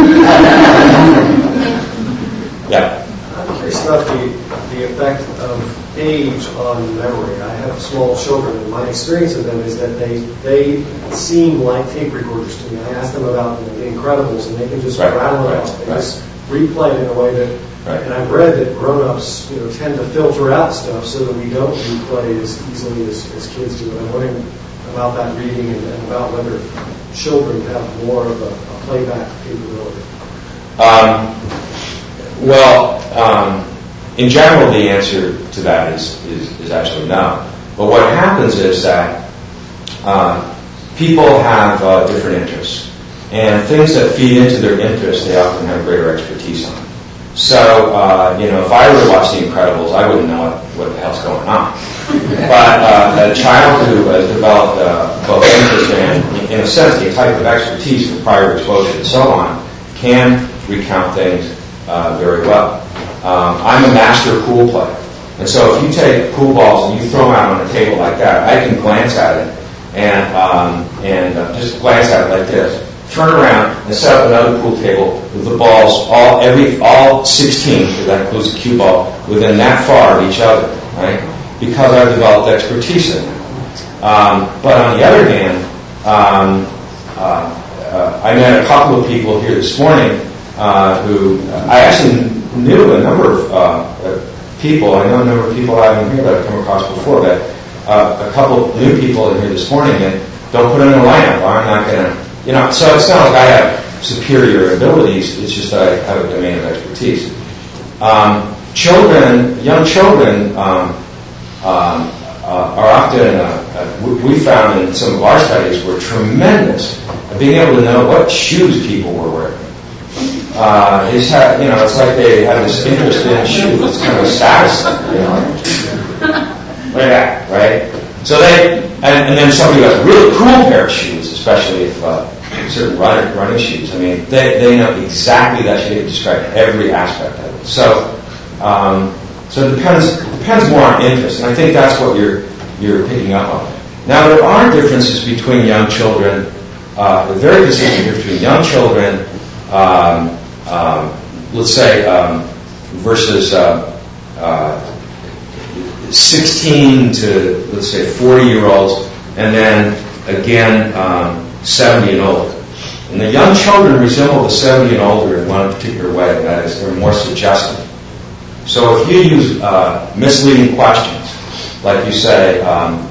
Yeah. I'm curious about the, the effect of age on memory. I have small children, and my experience of them is that they they seem like tape recorders to me. I ask them about the Incredibles, and they can just right, rattle it right, off. They right. just replay it in a way that, right. And I've read that grown-ups, you know, tend to filter out stuff so that we don't replay as easily as, as kids do. And I'm wondering about that reading and, and about whether children have more of a, a playback capability. Um, well, um, in general, the answer to that is, is, is actually no. But what happens is that uh, people have uh, different interests. And things that feed into their interests, they often have greater expertise on. So, uh, you know, if I were to watch The Incredibles, I wouldn't know what, what the hell's going on. But uh, a child who has developed uh, both interest and, in a sense, the type of expertise from prior exposure and so on, can recount things uh, very well. Um, I'm a master pool player. And so if you take pool balls and you throw them out on a table like that, I can glance at it and, um, and uh, just glance at it like this. Turn around and set up another pool table with the balls, all every all sixteen, because that includes the cue ball, within that far of each other, right? Because I've developed expertise in it. Um, but on the other hand, um, uh, uh, I met a couple of people here this morning uh, who uh, I actually knew a number of uh, people. I know a number of people I haven't here that I've come across before, but uh, a couple of new people in here this morning and don't put them in a lineup. I'm not going to. You know, so it's not like I have superior abilities, it's just that I have a domain of expertise. Um, children, young children um, um, uh, are often, uh, uh, we found in some of our studies, were tremendous at being able to know what shoes people were wearing. Uh, it's, had, you know, it's like they have this interest in shoes. It's kind of a status thing, you know. Like that, right? So they, and, and then somebody who has a really cool pair of shoes, especially if uh, certain running, running shoes. I mean, they, they know exactly that shoe. They describe every aspect of it. So, um, so it depends depends more on interest, and I think that's what you're you're picking up on. Now, there are differences between young children. Uh, very consistent difference between young children, um, um, let's say, um, versus uh, uh, sixteen to, let's say, forty-year-olds, and then, again, um, seventy and older. And the young children resemble the seventy and older in one particular way, and that is they're more suggestive. So if you use uh, misleading questions, like you say, um,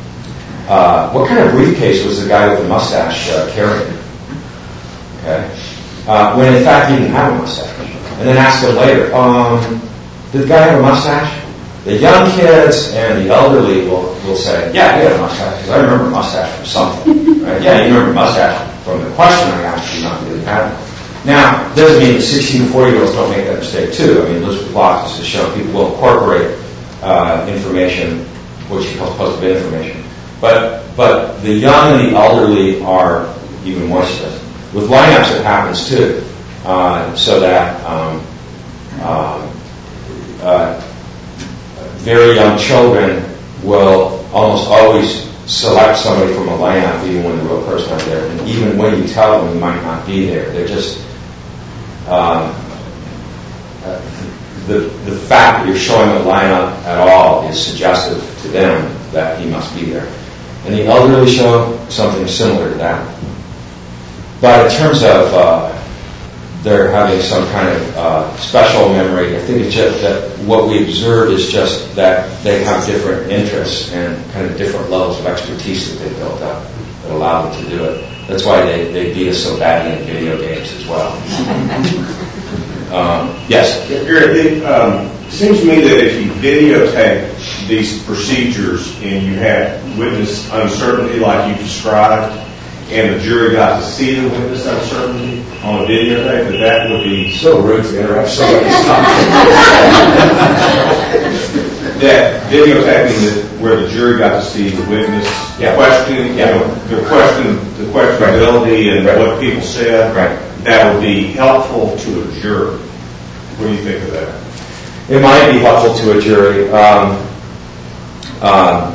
uh, what kind of briefcase was the guy with the mustache uh, carrying? Okay. Uh, when in fact he didn't have a mustache. And then ask them later, um, did the guy have a mustache? The young kids and the elderly will, will say, yeah, he had a mustache, because I remember mustache from something. Right? Yeah, you remember mustache from the question I asked you, not really having it. Now, doesn't mean that sixteen to forty-year-olds don't make that mistake, too. I mean, Elizabeth Locke has shown people will incorporate uh, information, what she calls post-bid information. But, but the young and the elderly are even more so. With lineups, it happens, too. Uh, so that um, um, uh, very young children will almost always select somebody from a lineup even when the real person is there. And even when you tell them you might not be there, they're just, um, uh, the, the fact that you're showing a lineup at all is suggestive to them that he must be there. And the elderly show something similar to that. But in terms of uh, they're having some kind of uh, special memory, I think it's just that what we observe is just that they have different interests and kind of different levels of expertise that they built up that allow them to do it. That's why they, they beat us so badly in video games as well. um, yes? It um, seems to me that if you videotape these procedures and you had witness uncertainty like you described, and the jury got to see the witness uncertainty on a videotape, that that would be so rude to interrupt somebody's talk. That videotaping that where the jury got to see the witness yeah. questioning, yeah. you know, the question, the questionability and right. what people said, right. that would be helpful to a jury. What do you think of that? It might be helpful to a jury. Um, um,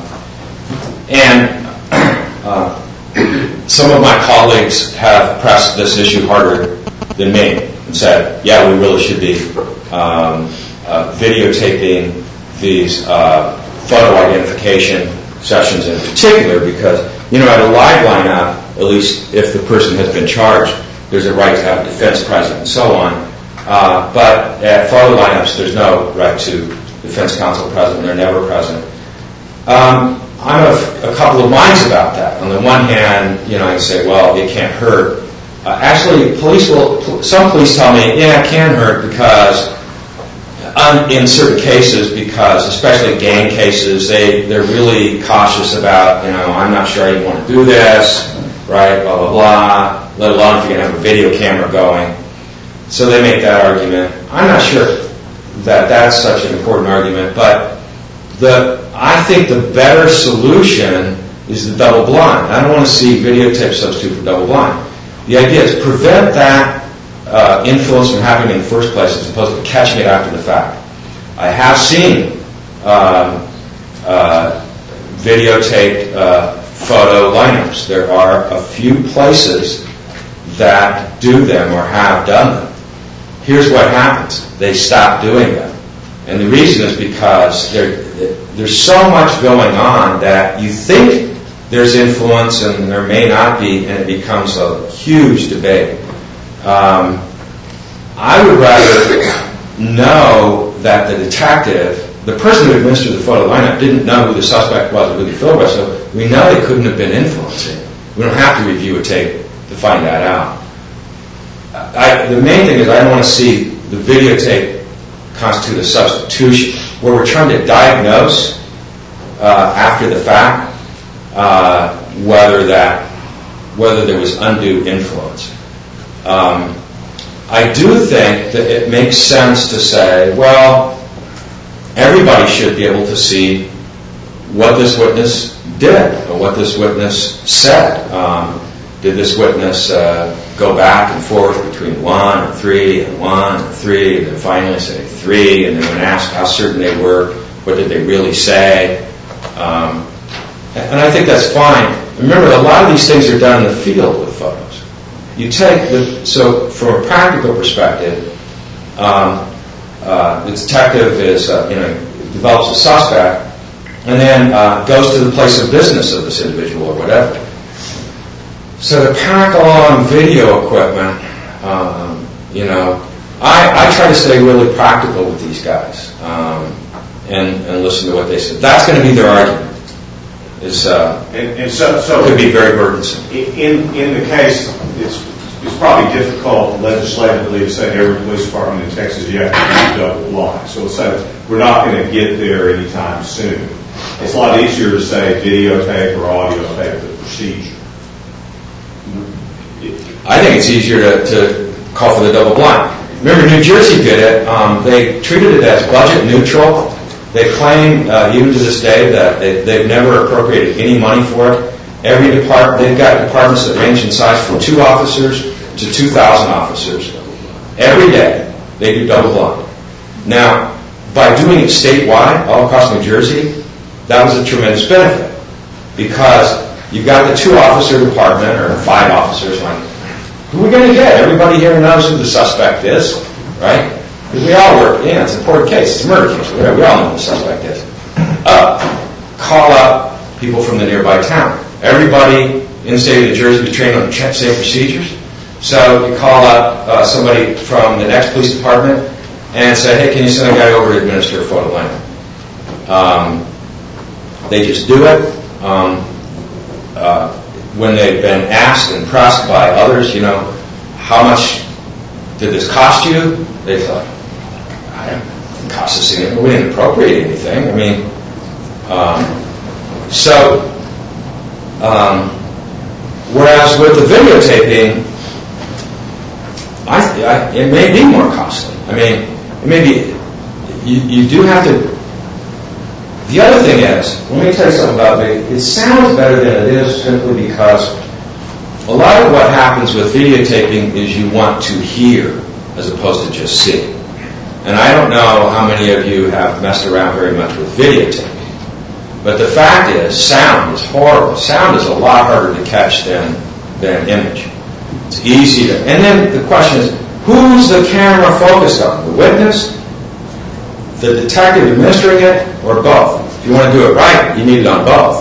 and uh, some of my colleagues have pressed this issue harder than me and said, yeah, we really should be um, uh, videotaping these uh, photo identification sessions in particular because, you know, at a live lineup, at least if the person has been charged, there's a right to have a defense present and so on. Uh, but at photo lineups, there's no right to defense counsel present. They're never present. Um, I'm of a couple of minds about that. On the one hand, you know, I say, well, it can't hurt. Uh, actually, police will. Some police tell me, yeah, it can hurt because, um, in certain cases, because especially gang cases, they they're really cautious about, you know, I'm not sure I even want to do this, right? Blah blah blah. Let alone if you're going to have a video camera going. So they make that argument. I'm not sure that that's such an important argument, but the I think the better solution is the double blind. I don't want to see videotape substitute for double blind. The idea is prevent that uh, influence from happening in the first place as opposed to catching it after the fact. I have seen um, uh, videotaped uh, photo lineups. There are a few places that do them or have done them. Here's what happens. They stop doing them. And the reason is because there, there's so much going on that you think there's influence and there may not be, and it becomes a huge debate. Um, I would rather know that the detective, the person who administered the photo lineup, didn't know who the suspect was or who the killer was, so we know they couldn't have been influencing. We don't have to review a tape to find that out. I, the main thing is I don't want to see the videotape constitute a substitution where we're trying to diagnose uh, after the fact uh, whether that whether there was undue influence. Um, I do think that it makes sense to say, well, everybody should be able to see what this witness did or what this witness said. Um, did this witness uh, go back and forth between one or three and one or three and then finally say three, and then when asked how certain they were, what did they really say? Um, and I think that's fine. Remember, a lot of these things are done in the field with photos. You take the, so from a practical perspective, um, uh, the detective is, uh, you know, develops a suspect and then uh, goes to the place of business of this individual or whatever. So to pack along video equipment, um, you know, I, I try to stay really practical with these guys um, and, and listen to what they say. That's going to be their argument. Is uh, and, and so, so it could be very burdensome. In in the case, it's, it's it's probably difficult legislatively to say every police department in Texas you have to do double blind. So let's say we're not going to get there anytime soon. It's a lot easier to say videotape or audio tape the procedure. I think it's easier to, to call for the double blind. Remember, New Jersey did it. Um, they treated it as budget neutral. They claim, uh, even to this day, that they, they've never appropriated any money for it. Every department, they've got departments that range in size from two officers to two thousand officers. Every day, they do double blind. Now, by doing it statewide, all across New Jersey, that was a tremendous benefit because you've got the two officer department or five officers. Like, who are we going to get? Everybody here knows who the suspect is, right? Because we all work. Yeah, it's an important case. It's a murder case. We all know who the suspect is. Uh, call up people from the nearby town. Everybody in the state of New Jersey is trained on the same procedures. So you call up uh, somebody from the next police department and say, hey, can you send a guy over to administer a photo line? Um, they just do it. Um, uh, when they've been asked and pressed by others, you know, how much did this cost you? They thought, I didn't cost us anything. We didn't appropriate anything. I mean, um, so, um, whereas with the videotaping, I, I, it may be more costly. I mean, it may be, you, you do have to. The other thing is, let me tell you something about video. It sounds better than it is simply because a lot of what happens with videotaping is you want to hear as opposed to just see. And I don't know how many of you have messed around very much with videotaping. But the fact is, sound is horrible. Sound is a lot harder to catch than, than image. It's easy to... And then the question is, who's the camera focused on? The witness? The detective administering it? Or both? If you want to do it right, you need it on both.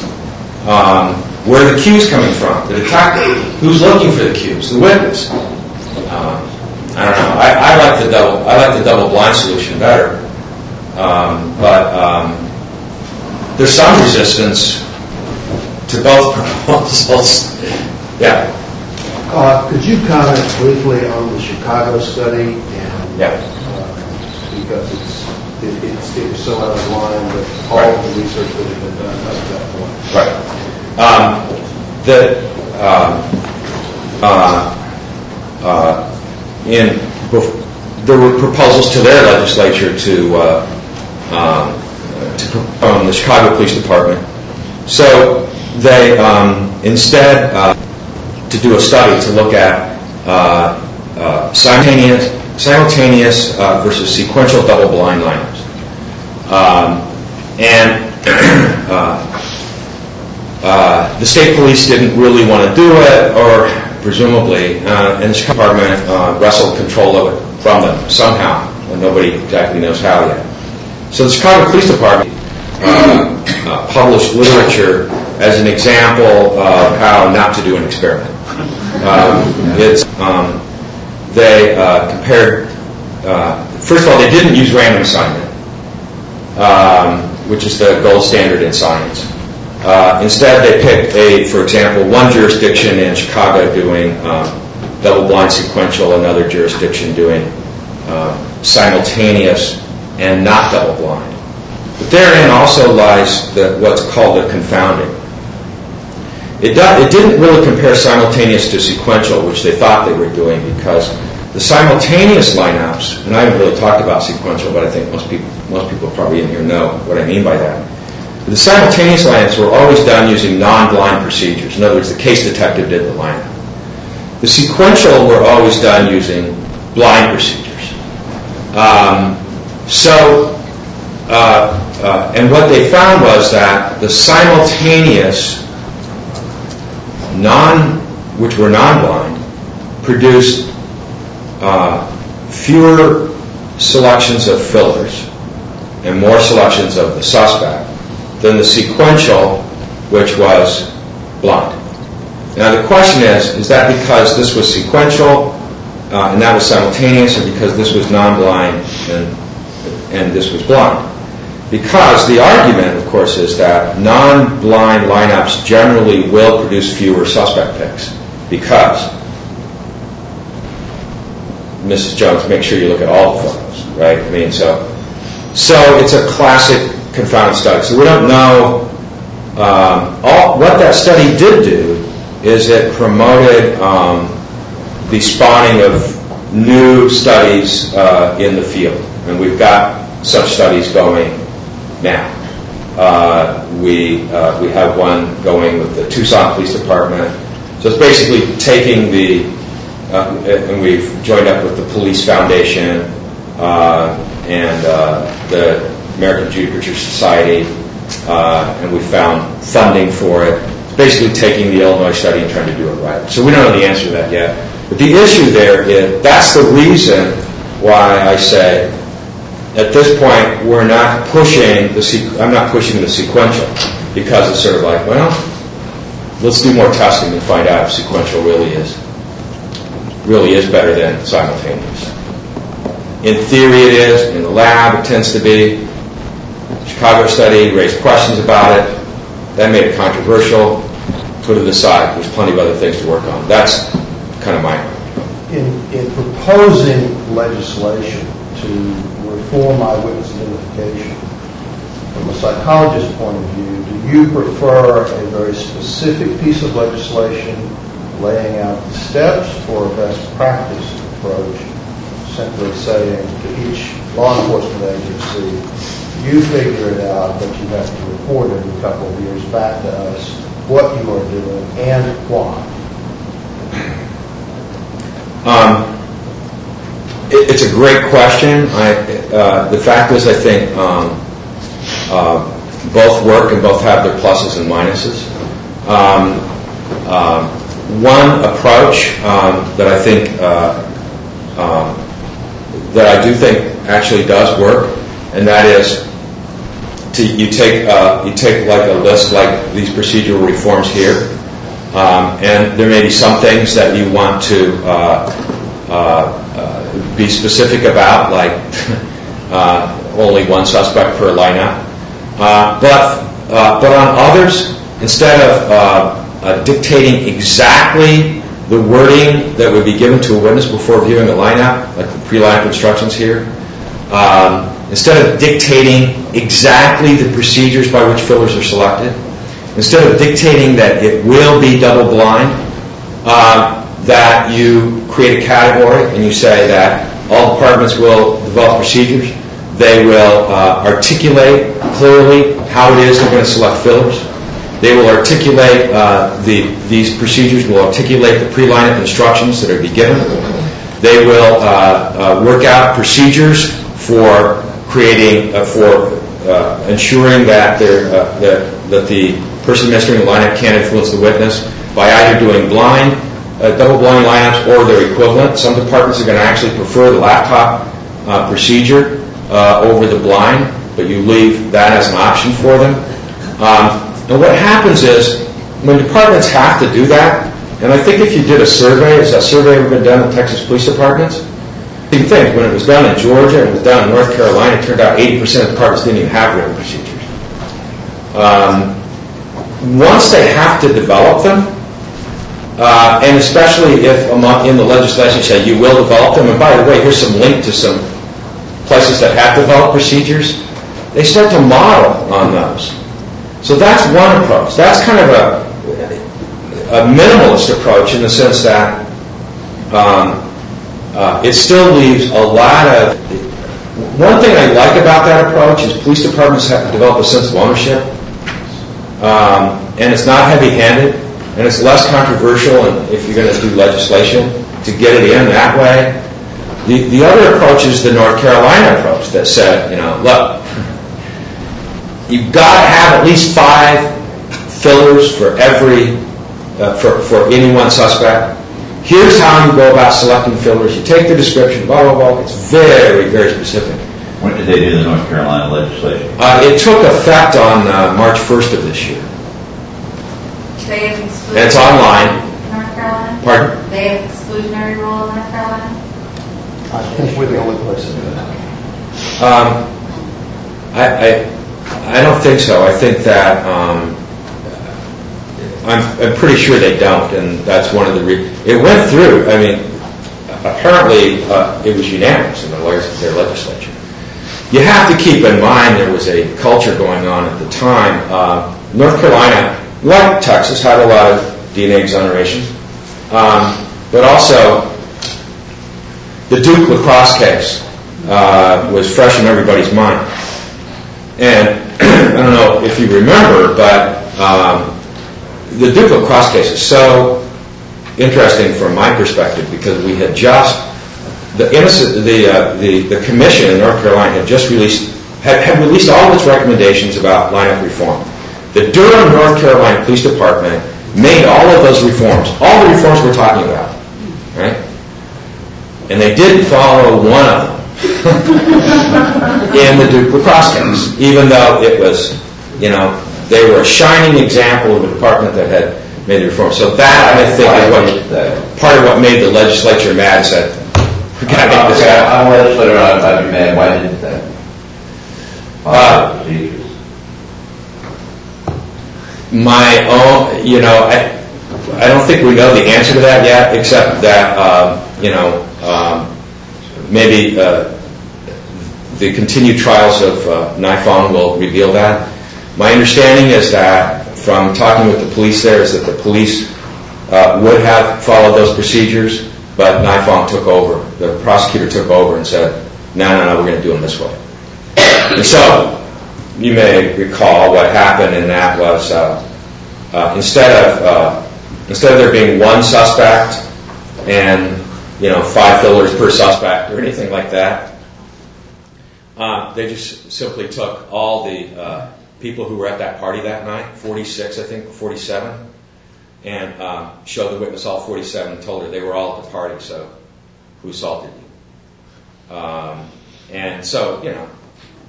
Um, where are the cues coming from? The detective. Who's looking for the cues? The witness. Um, I don't know. I, I like the double. I like the double blind solution better. Um, but um, there's some resistance to both proposals. Yeah. Uh, could you comment briefly on the Chicago study? And, yeah. Uh, because it's it, it's, it's so out of line with all right. of the research that has been done up to that point. Right. Um, the uh, uh, uh, in there were proposals to their legislature to uh, um, to um, the Chicago Police Department. So they um, instead uh, to do a study to look at uh, uh, simultaneous simultaneous uh, versus sequential double-blind lineups, um, and uh, uh, the state police didn't really want to do it, or presumably, uh, and the Chicago Department uh, wrestled control of it from them somehow, and nobody exactly knows how yet. So the Chicago Police Department uh, uh, published literature as an example of how not to do an experiment. Um, it's um, they uh, compared. Uh, first of all, they didn't use random assignment, um, which is the gold standard in science. Uh, instead, they picked a, for example, one jurisdiction in Chicago doing um, double-blind sequential, another jurisdiction doing uh, simultaneous and not double-blind. But therein also lies the, what's called the confounding. It, do, it didn't really compare simultaneous to sequential, which they thought they were doing, because the simultaneous lineups, and I haven't really talked about sequential, but I think most people, most people probably in here know what I mean by that. The simultaneous lineups were always done using non-blind procedures. In other words, the case detective did the lineup. The sequential were always done using blind procedures. Um, so, uh, uh, and what they found was that the simultaneous non, which were non-blind, produced uh, fewer selections of fillers and more selections of the suspect than the sequential, which was blind. Now the question is, is that because this was sequential uh, and that was simultaneous, or because this was non-blind and, and this was blind? Because the argument, of course, is that non-blind lineups generally will produce fewer suspect picks, because Missus Jones, make sure you look at all the photos, right? I mean, so so it's a classic confounded study. So we don't know. Um, all, what that study did do is it promoted um, the spawning of new studies uh, in the field, and we've got such studies going now. Uh, we uh, we have one going with the Tucson Police Department. So it's basically taking the uh, and we've joined up with the Police Foundation uh, and uh, the American Judicature Society, uh, and we found funding for it. It's basically taking the Illinois study and trying to do it right. So we don't know the answer to that yet. But the issue there is that's the reason why I say at this point we're not pushing the sequ- I'm not pushing the sequential, because it's sort of like, well, let's do more testing and find out if sequential really is really is better than simultaneous. In theory it is, in the lab it tends to be. Chicago study raised questions about it. That made it controversial. Put it aside. There's plenty of other things to work on. That's kind of my In, in proposing legislation to reform eyewitness identification, from a psychologist's point of view, do you prefer a very specific piece of legislation laying out the steps, or a best practice approach, simply saying to each law enforcement agency, you figure it out, but you have to report every couple of years back to us what you are doing and why? Um, it, it's a great question. I, uh, the fact is, I think um, uh, both work and both have their pluses and minuses. Um, um, one approach um, that I think uh, um, that I do think actually does work, and that is to you take uh, you take like a list like these procedural reforms here. Um, and there may be some things that you want to uh, uh, uh, be specific about, like uh, only one suspect per lineup. Uh, but uh, but on others, instead of uh, uh, dictating exactly the wording that would be given to a witness before viewing a lineup, like the pre-lineup instructions here, um, instead of dictating exactly the procedures by which fillers are selected, instead of dictating that it will be double blind, uh, that you create a category and you say that all departments will develop procedures. They will uh, articulate clearly how it is they're going to select fillers. They will articulate uh, the these procedures will articulate the pre-lineup instructions that are to be given. They will uh, uh, work out procedures for creating uh, for uh, ensuring that they're uh, that that the person administering the lineup can't influence the witness by either doing blind, uh, double-blind lineups or their equivalent. Some departments are going to actually prefer the laptop uh, procedure uh, over the blind, but you leave that as an option for them. Um, and what happens is, when departments have to do that, and I think if you did a survey, has that survey ever been done in Texas police departments? You think, when it was done in Georgia and it was done in North Carolina, it turned out eighty percent of departments didn't even have written procedures. Um, Once they have to develop them, uh, and especially if among, in the legislation say you will develop them, and by the way, here's some link to some places that have developed procedures, they start to model on those. So that's one approach. That's kind of a, a minimalist approach in the sense that um, uh, it still leaves a lot of... One thing I like about that approach is police departments have to develop a sense of ownership. Um, and it's not heavy-handed, and it's less controversial and if you're going to do legislation to get it in that way. The, the other approach is the North Carolina approach that said, you know, look, you've got to have at least five fillers for every, uh, for, for any one suspect. Here's how you go about selecting fillers. You take the description, blah, blah, blah. It's very, very specific. When did they do the North Carolina legislation? Uh, it took effect on uh, March first of this year. They have exclusionary And it's online. in North Carolina? Pardon? They have exclusionary rule in North Carolina? I think we're the only place to do that. Um, I, I, I don't think so. I think that um, I'm, I'm pretty sure they don't, and that's one of the re- it went through. I mean, apparently uh, it was unanimous in the leg- their legislature. You have to keep in mind there was a culture going on at the time. Uh, North Carolina, like Texas, had a lot of D N A exoneration, um, but also the Duke lacrosse case uh, was fresh in everybody's mind. And I don't know if you remember, but um, the Duke lacrosse case is so interesting from my perspective because we had just the innocent the uh, the the commission in North Carolina had just released had, had released all of its recommendations about lineup reform. The Durham, North Carolina Police Department made all of those reforms, all the reforms we're talking about, right? And they didn't follow one of them in the Duke lacrosse case, even though it was, you know, they were a shining example of a department that had made the reform. So that, I think, is what part of what made the legislature mad. Said, we got to get this out. I'm a legislator. I'd be mad. Why didn't they? Uh, procedures. My own, you know, I, I don't think we know the answer to that yet, except that, um, you know, um, maybe uh, the continued trials of uh, NIFON will reveal that. My understanding is that from talking with the police there is that the police uh, would have followed those procedures, but NIFON took over. The prosecutor took over and said, no, no, no, we're going to do them this way. And so, you may recall what happened, and that was uh, uh, instead of uh, instead of there being one suspect and you know five fillers per suspect or anything like that, uh, they just simply took all the uh, people who were at that party that night, forty-six, I think, forty-seven, and uh, showed the witness all forty-seven and told her they were all at the party. So, who assaulted you? Um, and so, you know.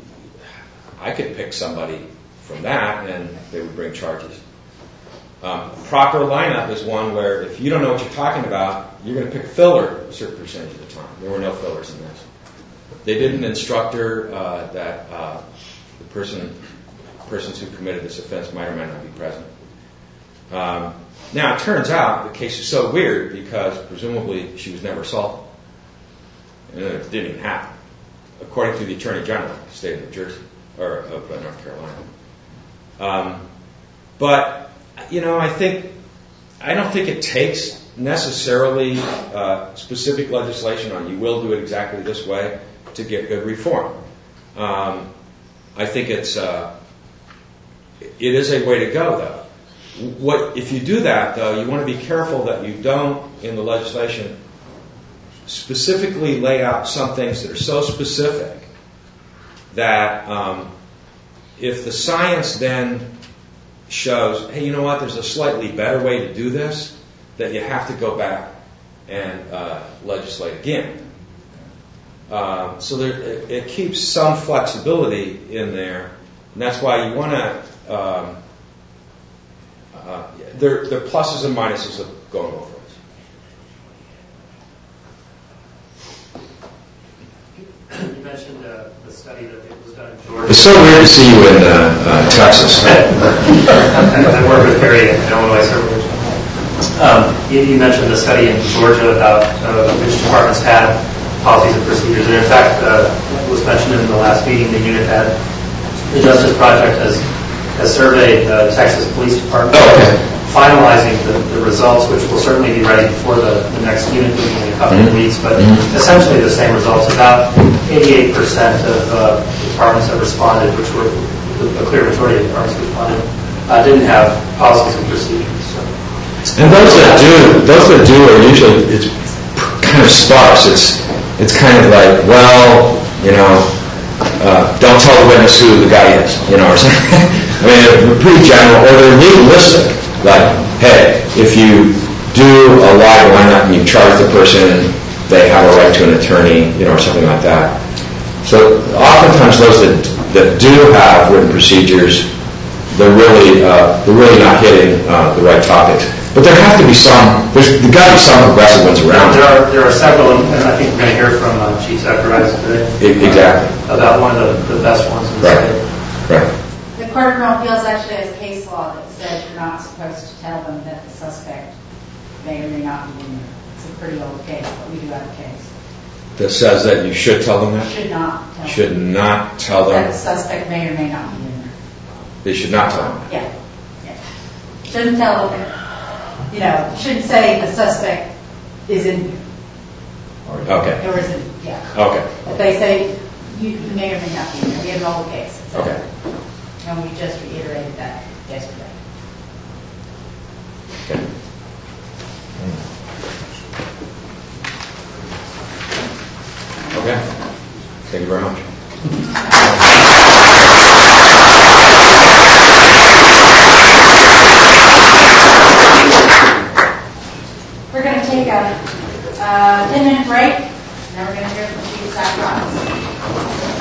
I could pick somebody from that and they would bring charges. Um, proper lineup is one where if you don't know what you're talking about, you're going to pick a filler a certain percentage of the time. There were no fillers in this. They did an instructor uh, that uh, the person, persons who committed this offense might or might not be present. Um, now, it turns out the case is so weird because presumably she was never assaulted. And it didn't even happen, according to the Attorney General of the state of New Jersey. Or of uh, North Carolina. Um, but, you know, I think, I don't think it takes necessarily uh, specific legislation on you will do it exactly this way to get good reform. Um, I think it's, uh, it is a way to go, though. What, if you do that, though, you want to be careful that you don't, in the legislation, specifically lay out some things that are so specific that um, if the science then shows, hey, you know what, there's a slightly better way to do this, that you have to go back and uh, legislate again. Uh, so there, it, it keeps some flexibility in there, and that's why you want to, um, uh, there, there are pluses and minuses of going over it. You mentioned uh, the study that was done in Georgia. It's so weird to see you in uh, uh, Texas. I work with Perry in Illinois. Um, you, you mentioned the study in Georgia about uh, which departments had policies and procedures. And in fact, uh, it was mentioned in the last meeting, the unit had, the Justice Project has, has surveyed the Texas Police Department. Oh, okay. Finalizing the, the results, which will certainly be ready before the, the next unit meeting in a couple mm-hmm. of weeks, but mm-hmm. essentially the same results. About eighty-eight percent of uh, departments that responded, which were a clear majority of departments that responded, uh, didn't have policies and procedures. So. And those that do, those that do are usually, it's kind of sparse. It's it's kind of like, well, you know, uh, don't tell the witness who the guy is, you know, or something. I mean, they're pretty general, or they're legalistic. Like, hey, if you do a live lineup and you charge the person, they have a right to an attorney, you know, or something like that. So oftentimes those that that do have written procedures, they're really uh, they're really not hitting uh, the right topics. But there have to be some. There's got to be some progressive ones around. There are there are several, and I think we're going to hear from uh, Chief Zacharias today. It, exactly. Uh, about one of the, the best ones in the right. state. Right. The Court of Criminal Appeals actually has a case law that says you're not supposed to tell them that the suspect may or may not be in there. It's a pretty old case, but we do have a case. That says that you should tell them that? Should not tell Should them. not tell That the them? suspect may or may not be in there. They should not tell them? Yeah, yeah. Shouldn't tell them, you know, shouldn't say the suspect is in here. Okay, Or is it, yeah. okay, If they say, you you may or may not be in there, we have an old case. okay. And we just reiterated that yesterday. Okay. Okay, thank you very much. We're going to take a ten-minute break, and then we're going to hear from Chief Zach Ross.